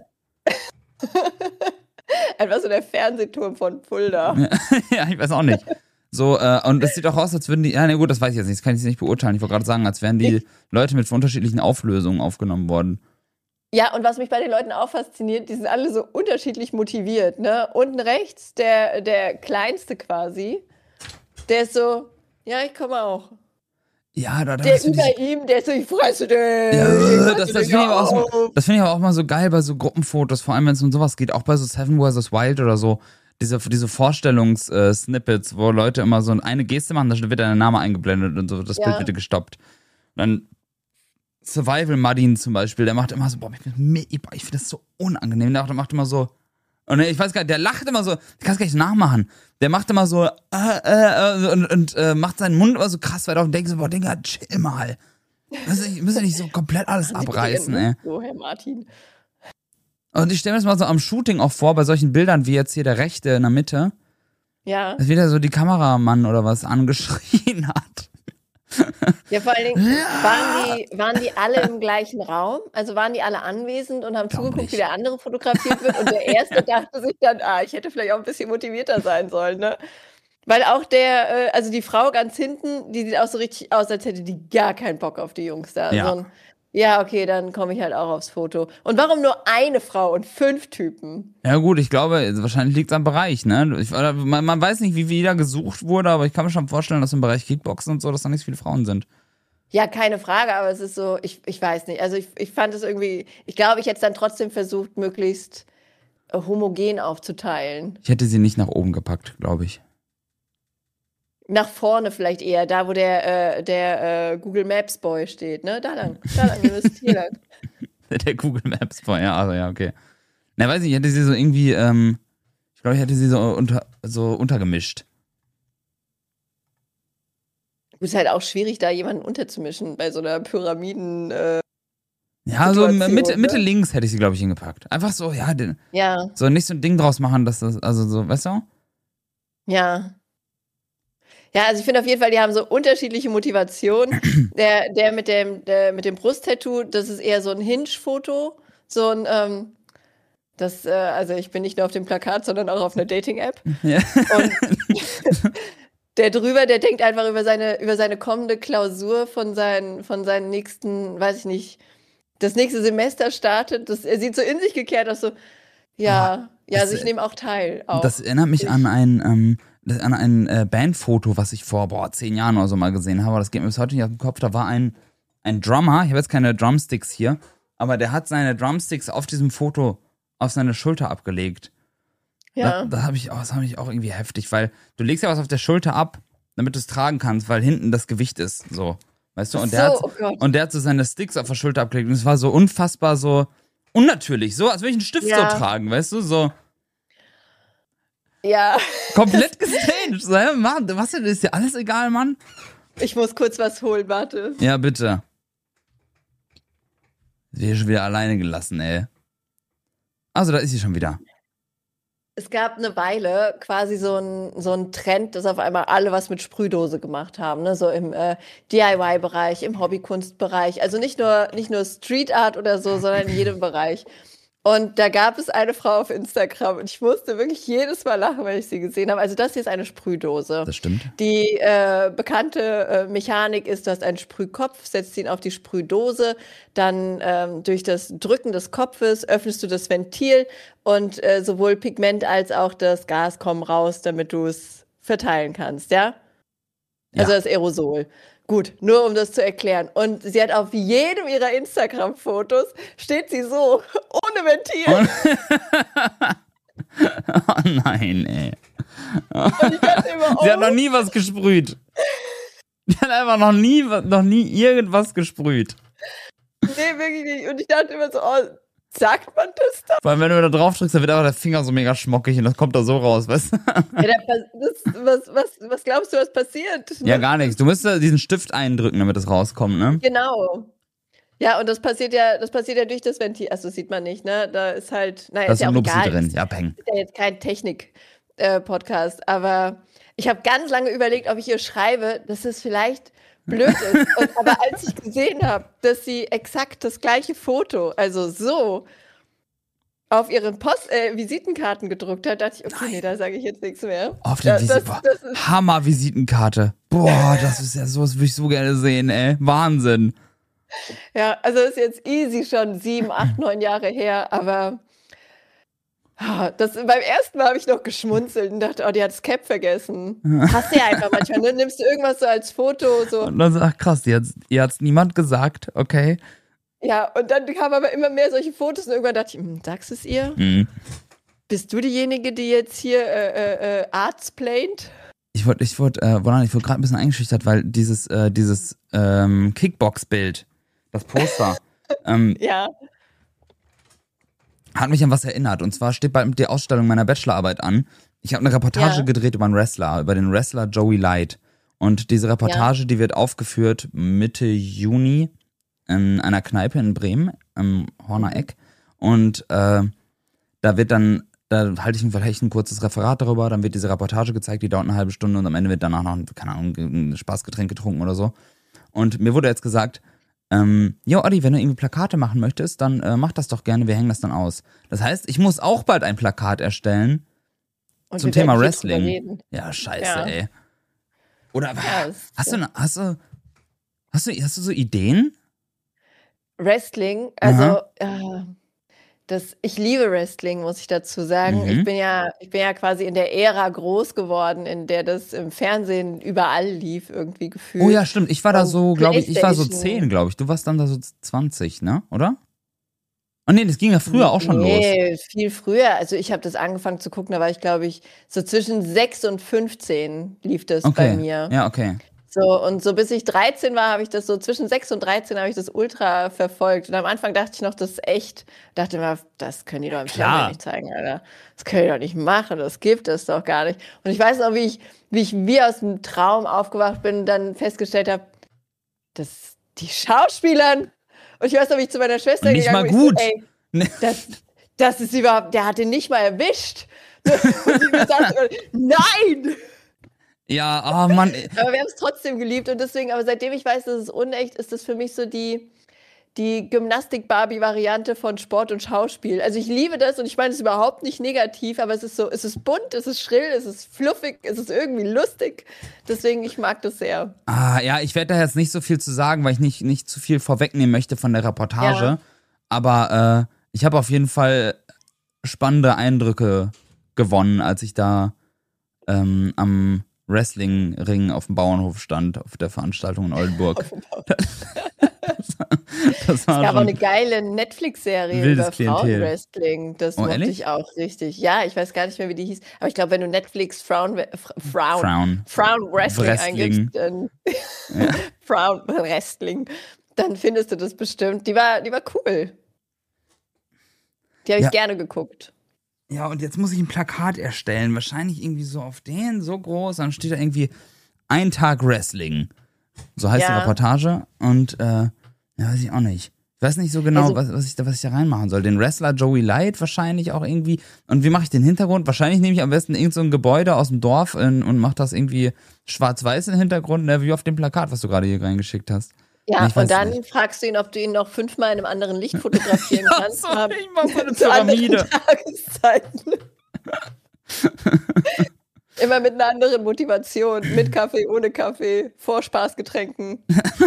einfach so der Fernsehturm von Fulda. Ja, ich weiß auch nicht. So, äh, und es sieht auch aus, als würden die, ja, ne, gut, das weiß ich jetzt nicht, das kann ich nicht beurteilen. Ich wollte gerade sagen, als wären die Leute mit unterschiedlichen Auflösungen aufgenommen worden. Ja, und was mich bei den Leuten auch fasziniert, die sind alle so unterschiedlich motiviert, ne? Unten rechts, der, der Kleinste quasi, der ist so, ja, ich komme auch. Ja, da, da Der das find über ich, ihm, der ist so, ich fresse dich. ja, ich das, fresse das dich finde ich, aber auch auf. so- das find ich aber auch mal so geil bei so Gruppenfotos, vor allem wenn es um sowas geht, auch bei so Seven versus. Wild oder so, diese, diese Vorstellungs-Snippets, wo Leute immer so eine Geste machen, da wird dein Name eingeblendet und so, das Ja. Bild wird gestoppt. Und dann Survival Muddin zum Beispiel, der macht immer so, boah, ich finde ich find das so unangenehm, der macht immer so, und ich weiß gar nicht, der lacht immer so, ich kann es gar nicht nachmachen, der macht immer so, äh, äh, äh, und, und äh, macht seinen Mund immer so krass weit auf und denkt so, boah, Digga, chill mal. Müssen müssen nicht so komplett alles Haben Sie abreißen, Ihren ey. Mund So, Herr Martin. Und ich stelle mir das mal so am Shooting auch vor, bei solchen Bildern wie jetzt hier der Rechte in der Mitte, Ja. dass wieder so die Kameramann oder was angeschrien hat. Ja, vor allen Dingen, waren die, waren die alle im gleichen Raum? Also waren die alle anwesend und haben Glaub zugeguckt, nicht. wie der andere fotografiert wird? Und der Erste dachte sich dann, ah, ich hätte vielleicht auch ein bisschen motivierter sein sollen, ne? Weil auch der, äh, also die Frau ganz hinten, die sieht auch so richtig aus, als hätte die gar keinen Bock auf die Jungs da. Ja. So ein, ja, okay, dann komme ich halt auch aufs Foto. Und warum nur eine Frau und fünf Typen? Ja gut, ich glaube, wahrscheinlich liegt es am Bereich, ne? Ich, oder man, man weiß nicht, wie wieder gesucht wurde, aber ich kann mir schon vorstellen, dass im Bereich Kickboxen und so, dass da nicht so viele Frauen sind. Ja, keine Frage, aber es ist so, ich, ich weiß nicht. Also ich, ich fand es irgendwie, ich glaube, ich hätte es dann trotzdem versucht, möglichst äh, homogen aufzuteilen. Ich hätte sie nicht nach oben gepackt, glaube ich. Nach vorne vielleicht eher, da wo der, äh, der äh, Google Maps Boy steht, ne? Da lang, da lang, ihr müsst hier lang. Der Google Maps Boy, ja, also ja, okay. Na, weiß ich, ich hätte sie so irgendwie, ähm, ich glaube, ich hätte sie so, unter, so untergemischt. Ist halt auch schwierig, da jemanden unterzumischen bei so einer Pyramiden. Äh, Ja, so Situation, Mitte, ne? Mitte links hätte ich sie, glaube ich, hingepackt. Einfach so, ja, den, ja, so nicht so ein Ding draus machen, dass das, also so, weißt du? ja. Ja, also ich finde auf jeden Fall, die haben so unterschiedliche Motivationen. Der, der mit dem, der mit dem Brusttattoo, das ist eher so ein Hinge-Foto. So ein, ähm, das, äh, also ich bin nicht nur auf dem Plakat, sondern auch auf einer Dating-App. Ja. Und der drüber, der denkt einfach über seine, über seine kommende Klausur von seinen, von seinen nächsten, weiß ich nicht, das nächste Semester startet. Das, er sieht so in sich gekehrt aus, so, ja, ja, also das- ich nehme auch teil. Auch. Das erinnert mich Ich- an ein, ähm, das, an ein äh, Bandfoto, was ich vor, boah, zehn Jahren oder so mal gesehen habe. Das geht mir bis heute nicht aus dem Kopf. Da war ein, ein Drummer, ich habe jetzt keine Drumsticks hier, aber der hat seine Drumsticks auf diesem Foto auf seine Schulter abgelegt. Ja. Da, da habe ich, auch, das habe ich auch irgendwie heftig, weil du legst ja was auf der Schulter ab, damit du es tragen kannst, weil hinten das Gewicht ist, so. Weißt du? Und der, So, hat, oh Gott. und der hat so seine Sticks auf der Schulter abgelegt und es war so unfassbar so unnatürlich, so als würde ich einen Stift Ja. so tragen, weißt du, so Ja, komplett gestaged. So, hä, Mann, was denn, ist dir alles egal, Mann? ich muss kurz was holen, warte. Ja, bitte. Sie ist schon wieder alleine gelassen, ey. Also, da ist sie schon wieder. Es gab eine Weile quasi so ein, so ein Trend, dass auf einmal alle was mit Sprühdose gemacht haben, ne? So im äh, D I Y-Bereich, im Hobbykunstbereich. Also nicht nur, nicht nur Street Art oder so, sondern in jedem Bereich. Und da gab es eine Frau auf Instagram und ich musste wirklich jedes Mal lachen, wenn ich sie gesehen habe. Also das hier ist eine Sprühdose. Das stimmt. Die äh, bekannte äh, Mechanik ist, du hast einen Sprühkopf, setzt ihn auf die Sprühdose, dann ähm, durch das Drücken des Kopfes öffnest du das Ventil und äh, sowohl Pigment als auch das Gas kommen raus, damit du es verteilen kannst, ja? Also Ja. das Aerosol. Gut, nur um das zu erklären. Und sie hat auf jedem ihrer Instagram-Fotos, steht sie so, ohne Ventil. Oh nein, ey. Und ich dachte immer, Sie hat oh, noch nie was gesprüht. Sie hat einfach noch nie, noch nie irgendwas gesprüht. nee, wirklich nicht. Und ich dachte immer so, oh, Sagt man das da? Vor allem, wenn du da drauf drückst, dann wird aber der Finger so mega schmockig und das kommt da so raus, weißt du? Ja, da pass- das, was, was, was glaubst du, was passiert? Ja, gar nichts. Du müsstest diesen Stift eindrücken, damit es rauskommt, ne? Genau. Ja, und das passiert ja, das passiert ja durch das Ventil. Also sieht man nicht, ne? Da ist halt, naja, Da ist ist ja ein auch Nupsi egal. drin. Ja, peng. Ist ja jetzt kein Technik-Podcast, aber ich habe ganz lange überlegt, ob ich ihr schreibe, dass es vielleicht blöd ist. Und, aber als ich gesehen habe, dass sie exakt das gleiche Foto, also so, auf ihren Post äh, Visitenkarten gedruckt hat, dachte ich, okay, nee, da sage ich jetzt nichts mehr. Auf Ja, den das, Visiten. das ist, Hammer-Visitenkarte. Boah, das ist ja so, das würde ich so gerne sehen, ey. Wahnsinn. ja, also ist jetzt easy schon sieben, acht, neun Jahre her, aber ah, das, beim ersten Mal habe ich noch geschmunzelt und dachte, oh, die hat das Cap vergessen. Hast du ja einfach manchmal, ne? Nimmst du irgendwas so als Foto, so. Und dann so, ach krass, ihr hat's, ihr hat's niemand gesagt, okay. Ja, und dann kamen aber immer mehr solche Fotos und irgendwann dachte ich, hm, sagst du es ihr? Mhm. Bist du diejenige, die jetzt hier äh, äh, äh, artsplaint? Ich wurde, ich wurde, äh, woran, ich wurde gerade ein bisschen eingeschüchtert, weil dieses, äh, dieses ähm, Kickbox-Bild, das Poster, ähm, Ja. hat mich an was erinnert. Und zwar steht bald die Ausstellung meiner Bachelorarbeit an. Ich habe eine Reportage Ja. gedreht über einen Wrestler, über den Wrestler Joey Light. Und diese Reportage, die wird aufgeführt Mitte Juni in einer Kneipe in Bremen, am Horner Eck. Und äh, da wird dann, da halte ich vielleicht ein kurzes Referat darüber, dann wird diese Reportage gezeigt, die dauert eine halbe Stunde und am Ende wird danach noch, keine Ahnung, ein Spaßgetränk getrunken oder so. Und mir wurde jetzt gesagt, ähm, jo Adi, wenn du irgendwie Plakate machen möchtest, dann äh, mach das doch gerne, wir hängen das dann aus. Das heißt, ich muss auch bald ein Plakat erstellen Und zum wir werden Thema hier drüber Wrestling. reden. Ja, scheiße, Ja. ey. Oder Ja, das- hast du, hast du, hast du, hast du so Ideen? Wrestling, also äh, das, ich liebe Wrestling, muss ich dazu sagen. Mhm. Ich bin ja, ich bin ja quasi in der Ära groß geworden, in der das im Fernsehen überall lief, irgendwie gefühlt. Oh ja, stimmt. Ich war da Und so, glaube ich, ich war so PlayStation. zehn, glaube ich. Du warst dann da so zwanzig, ne? Oder? Oh nee, das ging ja früher auch schon los. Nee, viel früher. Also ich habe das angefangen zu gucken, da war ich, glaube ich, so zwischen sechs und fünfzehn lief das Okay. bei mir. Ja, okay. So, und so bis ich dreizehn war, habe ich das so, zwischen sechs und dreizehn habe ich das ultra verfolgt. Und am Anfang dachte ich noch, das ist echt. Dachte immer, das können die doch im Klar. Fernsehen nicht zeigen, Alter. Das können die doch nicht machen, das gibt es doch gar nicht. Und ich weiß noch, wie ich, wie ich wie aus dem Traum aufgewacht bin und dann festgestellt habe, dass die Schauspielern. Und ich weiß noch, wie ich zu meiner Schwester Und nicht gegangen mal bin. gut. Ich so, ey, Nee. das, das ist überhaupt, der hat den nicht mal erwischt. Und sie mir sagte, nein! Ja, oh Mann. Aber wir haben es trotzdem geliebt und deswegen, aber seitdem ich weiß, dass es unecht ist, das für mich so die, die Gymnastik-Barbie-Variante von Sport und Schauspiel. Also ich liebe das und ich meine es ist überhaupt nicht negativ, aber es ist so, es ist bunt, es ist schrill, es ist fluffig, es ist irgendwie lustig. Deswegen, ich mag das sehr. Ah, ja, ich werde da jetzt nicht so viel zu sagen, weil ich nicht, nicht zu viel vorwegnehmen möchte von der Reportage. Ja. Aber äh, ich habe auf jeden Fall spannende Eindrücke gewonnen, als ich da ähm, am Wrestling-Ring auf dem Bauernhof stand, auf der Veranstaltung in Oldenburg. Das war Es gab auch schon eine geile Netflix-Serie wildes über Klientel. Frauenwrestling. Das Oh, mochte ehrlich? ich auch richtig. Ja, ich weiß gar nicht mehr, wie die hieß. Aber ich glaube, wenn du Netflix Frauen, Frauen, Frauen. Frauen Wrestling Wrestling. eingibst, dann Frauen Wrestling, dann findest du das bestimmt. Die war, die war cool. Die habe ich Ja. gerne geguckt. Ja, und jetzt muss ich ein Plakat erstellen. Wahrscheinlich irgendwie so auf den, so groß. Dann steht da irgendwie ein Tag Wrestling. So heißt Ja. die Reportage. Und, äh, ja, weiß ich auch nicht. Ich weiß nicht so genau, Also- was, was, ich da, was ich da reinmachen soll. Den Wrestler Joey Light wahrscheinlich auch irgendwie. Und wie mache ich den Hintergrund? Wahrscheinlich nehme ich am besten irgend so ein Gebäude aus dem Dorf in, und mache das irgendwie schwarz-weiß im Hintergrund, ne, wie auf dem Plakat, was du gerade hier reingeschickt hast. Ja, Ich weiß und dann nicht. fragst du ihn, ob du ihn noch fünfmal in einem anderen Licht fotografieren Ja, kannst. so, aber ich mach so eine zu anderen Pyramide. Tageszeiten. Immer mit einer anderen Motivation. Mit Kaffee, ohne Kaffee, vor Spaßgetränken.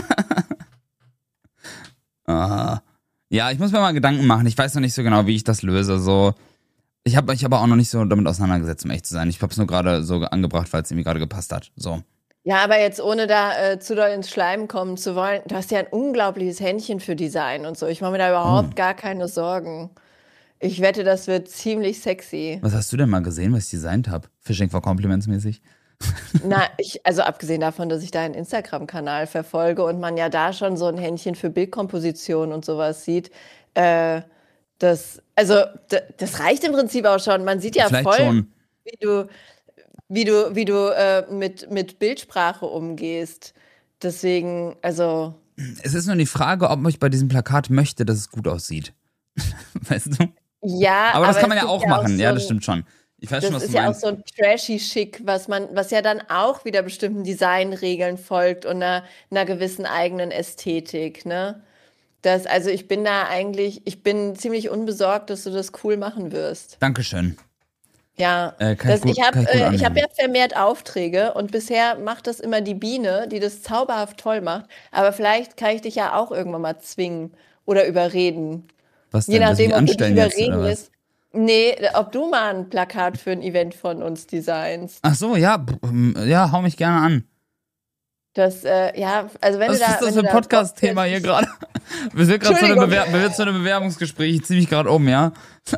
Ah. Ja, ich muss mir mal Gedanken machen. Ich weiß noch nicht so genau, wie ich das löse. So, ich habe mich aber auch noch nicht so damit auseinandergesetzt, um echt zu sein. Ich habe es nur gerade so angebracht, weil es irgendwie gerade gepasst hat. So. Ja, aber jetzt ohne da äh, zu doll ins Schleimen kommen zu wollen, du hast ja ein unglaubliches Händchen für Design und so. Ich mache mir da überhaupt Hm. gar keine Sorgen. Ich wette, das wird ziemlich sexy. Was hast du denn mal gesehen, was ich designt habe? Fishing for Compliments mäßig? Na, ich, also abgesehen davon, dass ich deinen Instagram-Kanal verfolge und man ja da schon so ein Händchen für Bildkomposition und sowas sieht, äh, Das, also, d- das reicht im Prinzip auch schon. Man sieht ja Vielleicht voll, schon. wie du, wie du, wie du äh, mit, mit Bildsprache umgehst. Deswegen, also, Es ist nur die Frage, ob ich bei diesem Plakat möchte, dass es gut aussieht. Weißt du? ja. Aber das kann man es ja gibt auch machen. so Ja, das ein- stimmt schon. Ich weiß schon, Das was ist du ja auch meinst. so ein trashy Schick, was man, was ja dann auch wieder bestimmten Designregeln folgt und einer, einer gewissen eigenen Ästhetik, ne? Das, also ich bin da eigentlich, ich bin ziemlich unbesorgt, dass du das cool machen wirst. Dankeschön. Ja, Äh, kann ich das, gut- ich habe kann ich gut äh, ich hab annehmen. ja vermehrt Aufträge und bisher macht das immer die Biene, die das zauberhaft toll macht. Aber vielleicht kann ich dich ja auch irgendwann mal zwingen oder überreden. Was Je denn? Willst du nachdem, mich ob du dich anstellen jetzt, oder überreden was? lässt. Nee, ob du mal ein Plakat für ein Event von uns designst. Ach so, ja, b- ähm, ja, hau mich gerne an. Das, äh, ja, also wenn Was du da. ist das wenn für du ein da Podcast-Thema Bock hier hättest- gerade? Wir sind gerade zu einem Entschuldigung. Bewer wir sind zu einem Bewerbungsgespräch. Ich zieh mich gerade um, ja?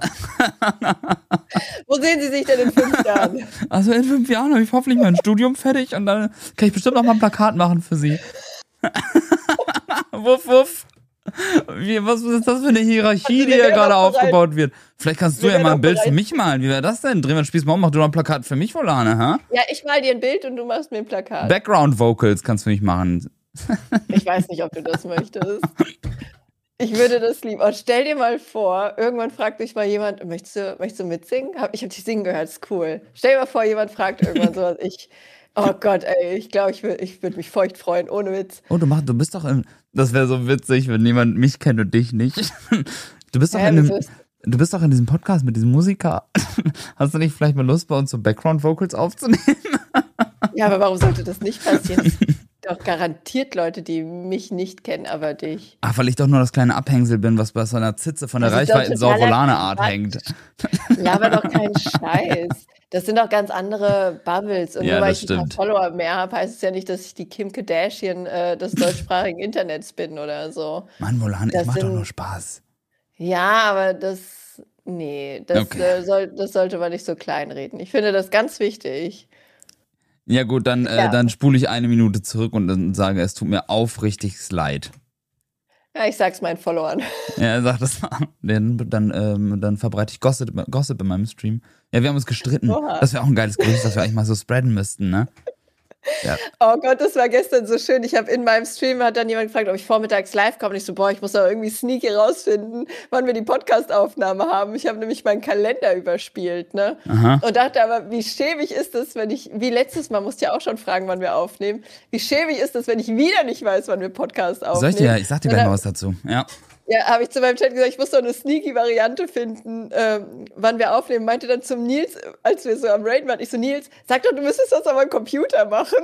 Wo sehen Sie sich denn in fünf Jahren? Also in fünf Jahren habe ich hoffentlich mein Studium fertig und dann kann ich bestimmt noch mal ein Plakat machen für Sie. Wuff, wuff. Wie, was ist das für eine Hierarchie, Also, die wir hier wären gerade auch bereit- aufgebaut wird? Vielleicht kannst du wir ja wären mal auch ein Bild für bereit- mich malen. Wie wäre das denn? Drehen wir ein Spieß mal um, mach du noch ein Plakat für mich, Volane, hä? Ja, ich mal dir ein Bild und du machst mir ein Plakat. Background Vocals kannst du für mich machen. Ich weiß nicht, ob du das möchtest. Ich würde das lieben. Und stell dir mal vor, irgendwann fragt dich mal jemand, möchtest du, möchtest du mitsingen? Hab, ich habe dich singen gehört, ist cool. Stell dir mal vor, jemand fragt irgendwann sowas. Ich, oh Gott, ey, ich glaube, ich würde ich würd mich feucht freuen, ohne Witz. Oh, du machst, du bist doch im, das wäre so witzig, wenn jemand mich kennt und dich nicht. Du bist doch Hä, in einem, wieso ist- du bist doch in diesem Podcast mit diesem Musiker. Hast du nicht vielleicht mal Lust, bei uns so Background Vocals aufzunehmen? Ja, aber warum sollte das nicht passieren? Es gibt doch garantiert Leute, die mich nicht kennen, aber dich. Ach, weil ich doch nur das kleine Abhängsel bin, was bei so einer Zitze von der Das ist doch Reichweiten totaler Sauvolane-Art Quatsch. hängt. Laber doch keinen Scheiß. Das sind doch ganz andere Bubbles. Und Ja, nur weil das ich ein paar stimmt. Follower mehr habe, heißt es ja nicht, dass ich die Kim Kardashian äh, des deutschsprachigen Internets bin oder so. Mann, Volane, ich Das mach doch sind- nur Spaß. Ja, aber das, nee, das, Okay. äh, soll, das sollte man nicht so kleinreden. Ich finde das ganz wichtig. Ja gut, dann, äh, Ja. dann spule ich eine Minute zurück und dann sage, es tut mir aufrichtig leid. Ja, ich sag's meinen Followern. Ja, sag das mal. Dann, dann, ähm, dann verbreite ich Gossip, Gossip in meinem Stream. Ja, wir haben uns gestritten. Oha. Das wäre auch ein geiles Gerücht, das wir eigentlich mal so spreaden müssten, ne? Oh Gott, das war gestern so schön. Ich habe in meinem Stream, hat dann jemand gefragt, ob ich vormittags live komme. Und ich so, boah, ich muss doch irgendwie sneaky rausfinden, wann wir die Podcast-Aufnahme haben. Ich habe nämlich meinen Kalender überspielt, ne? Aha. Und dachte aber, wie schäbig ist das, wenn ich, wie letztes Mal, musste ja auch schon fragen, wann wir aufnehmen. Wie schäbig ist das, wenn ich wieder nicht weiß, wann wir Podcast aufnehmen? Soll ich dir, ich sag dir Und gleich dann- mal was dazu. Ja. Ja, habe ich zu meinem Chat gesagt, ich muss doch eine sneaky Variante finden, ähm, wann wir aufnehmen. Meinte dann zum Nils, als wir so am Raiden waren, ich so, Nils, sag doch, du müsstest das aber am Computer machen.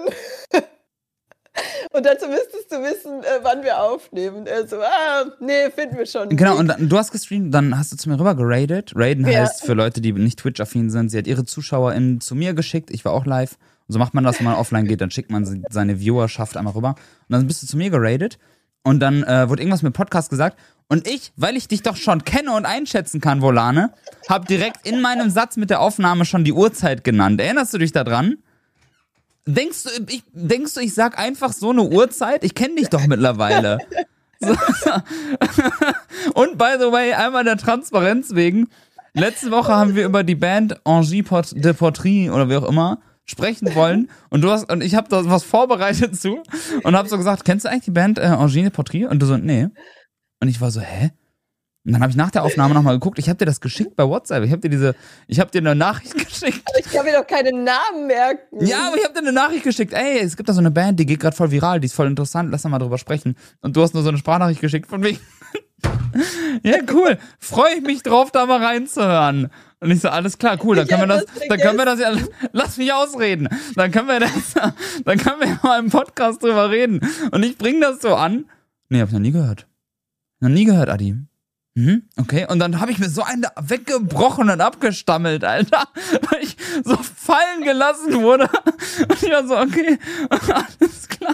Und dazu müsstest du wissen, äh, wann wir aufnehmen. Und er so, ah, nee, finden wir schon. Genau, und dann, du hast gestreamt, dann hast du zu mir rüber geradet. Raiden Ja. heißt für Leute, die nicht Twitch-affin sind, sie hat ihre ZuschauerInnen zu mir geschickt, ich war auch live. Und so macht man das, wenn man offline geht, dann schickt man sie- seine Viewerschaft einmal rüber. Und dann bist du zu mir geradet und dann äh, wurde irgendwas mit Podcast gesagt. Und ich, weil ich dich doch schon kenne und einschätzen kann, Volane, hab direkt in meinem Satz mit der Aufnahme schon die Uhrzeit genannt. Erinnerst du dich daran? Denkst du, ich, denkst du, ich sag einfach so eine Uhrzeit? Ich kenne dich doch mittlerweile. So. Und by the way, einmal der Transparenz wegen. Letzte Woche haben wir über die Band Angie Port de Portry oder wie auch immer sprechen wollen. Und du hast, und ich habe da was vorbereitet zu und habe so gesagt, kennst du eigentlich die Band äh, Angie de Portry? Und du so, nee. Und ich war so, hä? Und dann habe ich nach der Aufnahme nochmal geguckt. Ich habe dir das geschickt bei WhatsApp. Ich habe dir diese, ich habe dir eine Nachricht geschickt. Aber ich kann mir doch keinen Namen merken. Ja, aber ich habe dir eine Nachricht geschickt. Ey, es gibt da so eine Band, die geht gerade voll viral, die ist voll interessant, lass doch mal drüber sprechen. Und du hast nur so eine Sprachnachricht geschickt von wegen. Ja, cool. Freue ich mich drauf, da mal reinzuhören. Und ich so, alles klar, cool, dann Ich können wir hab das, das dann können wir das ja, lass mich ausreden. Dann können wir das, dann können wir ja mal im Podcast drüber reden. Und ich bring das so an. Nee, hab ich noch nie gehört. Noch nie gehört, Adi. Mhm, okay, und dann habe ich mir so einen da weggebrochen und abgestammelt, Alter, weil ich so fallen gelassen wurde. Und ich war so, okay, alles klar.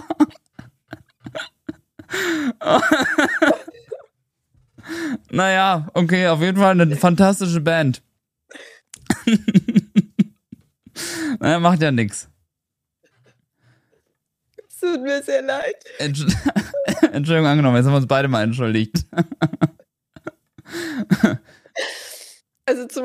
Naja, okay, auf jeden Fall eine fantastische Band. Naja, macht ja nix. Es tut mir sehr leid. Entsch- Entschuldigung angenommen, jetzt haben wir uns beide mal entschuldigt.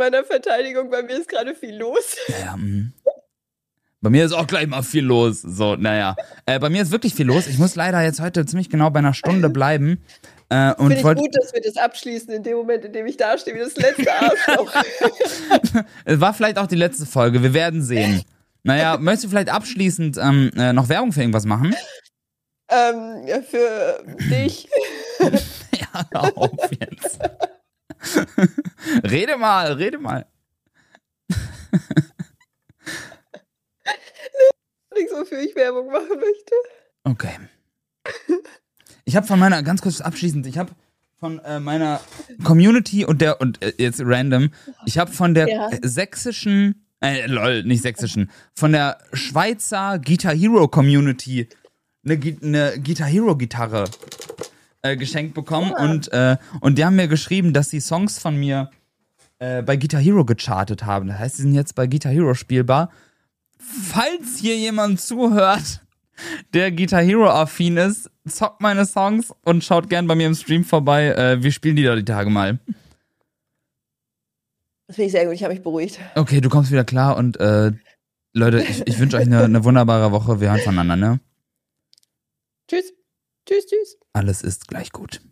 meiner Verteidigung, bei mir ist gerade viel los. Ja, mh. Bei mir ist auch gleich mal viel los. So, naja. Äh, bei mir ist wirklich viel los. Ich muss leider jetzt heute ziemlich genau bei einer Stunde bleiben. Äh, und Finde ich wollt, gut, dass wir das abschließen in dem Moment, in dem ich dastehe wie das letzte Arschloch. Es war vielleicht auch die letzte Folge. Wir werden sehen. Naja, möchtest du vielleicht abschließend ähm, äh, noch Werbung für irgendwas machen? ähm, ja, für dich. Ja, hör auf jetzt. Rede mal, rede mal. Nichts, wofür ich Werbung machen möchte. Okay. Ich habe von meiner, ganz kurz abschließend, ich habe von äh, meiner Community und der, und äh, jetzt random, ich habe von der Ja. äh, sächsischen, äh, lol, nicht sächsischen, von der Schweizer Guitar Hero Community eine, Gi- eine Guitar Hero Gitarre äh, geschenkt bekommen Ah. und, äh, und die haben mir geschrieben, dass die Songs von mir äh, bei Guitar Hero gechartet haben. Das heißt, sie sind jetzt bei Guitar Hero spielbar. Falls hier jemand zuhört, der Guitar Hero affin ist, zockt meine Songs und schaut gern bei mir im Stream vorbei. Äh, wir spielen die da die Tage mal. Das finde ich sehr gut, ich habe mich beruhigt. Okay, du kommst wieder klar und äh, Leute, ich, ich wünsche euch eine, eine wunderbare Woche. Wir hören voneinander, ne? Tschüss. Tschüss, tschüss. Alles ist gleich gut.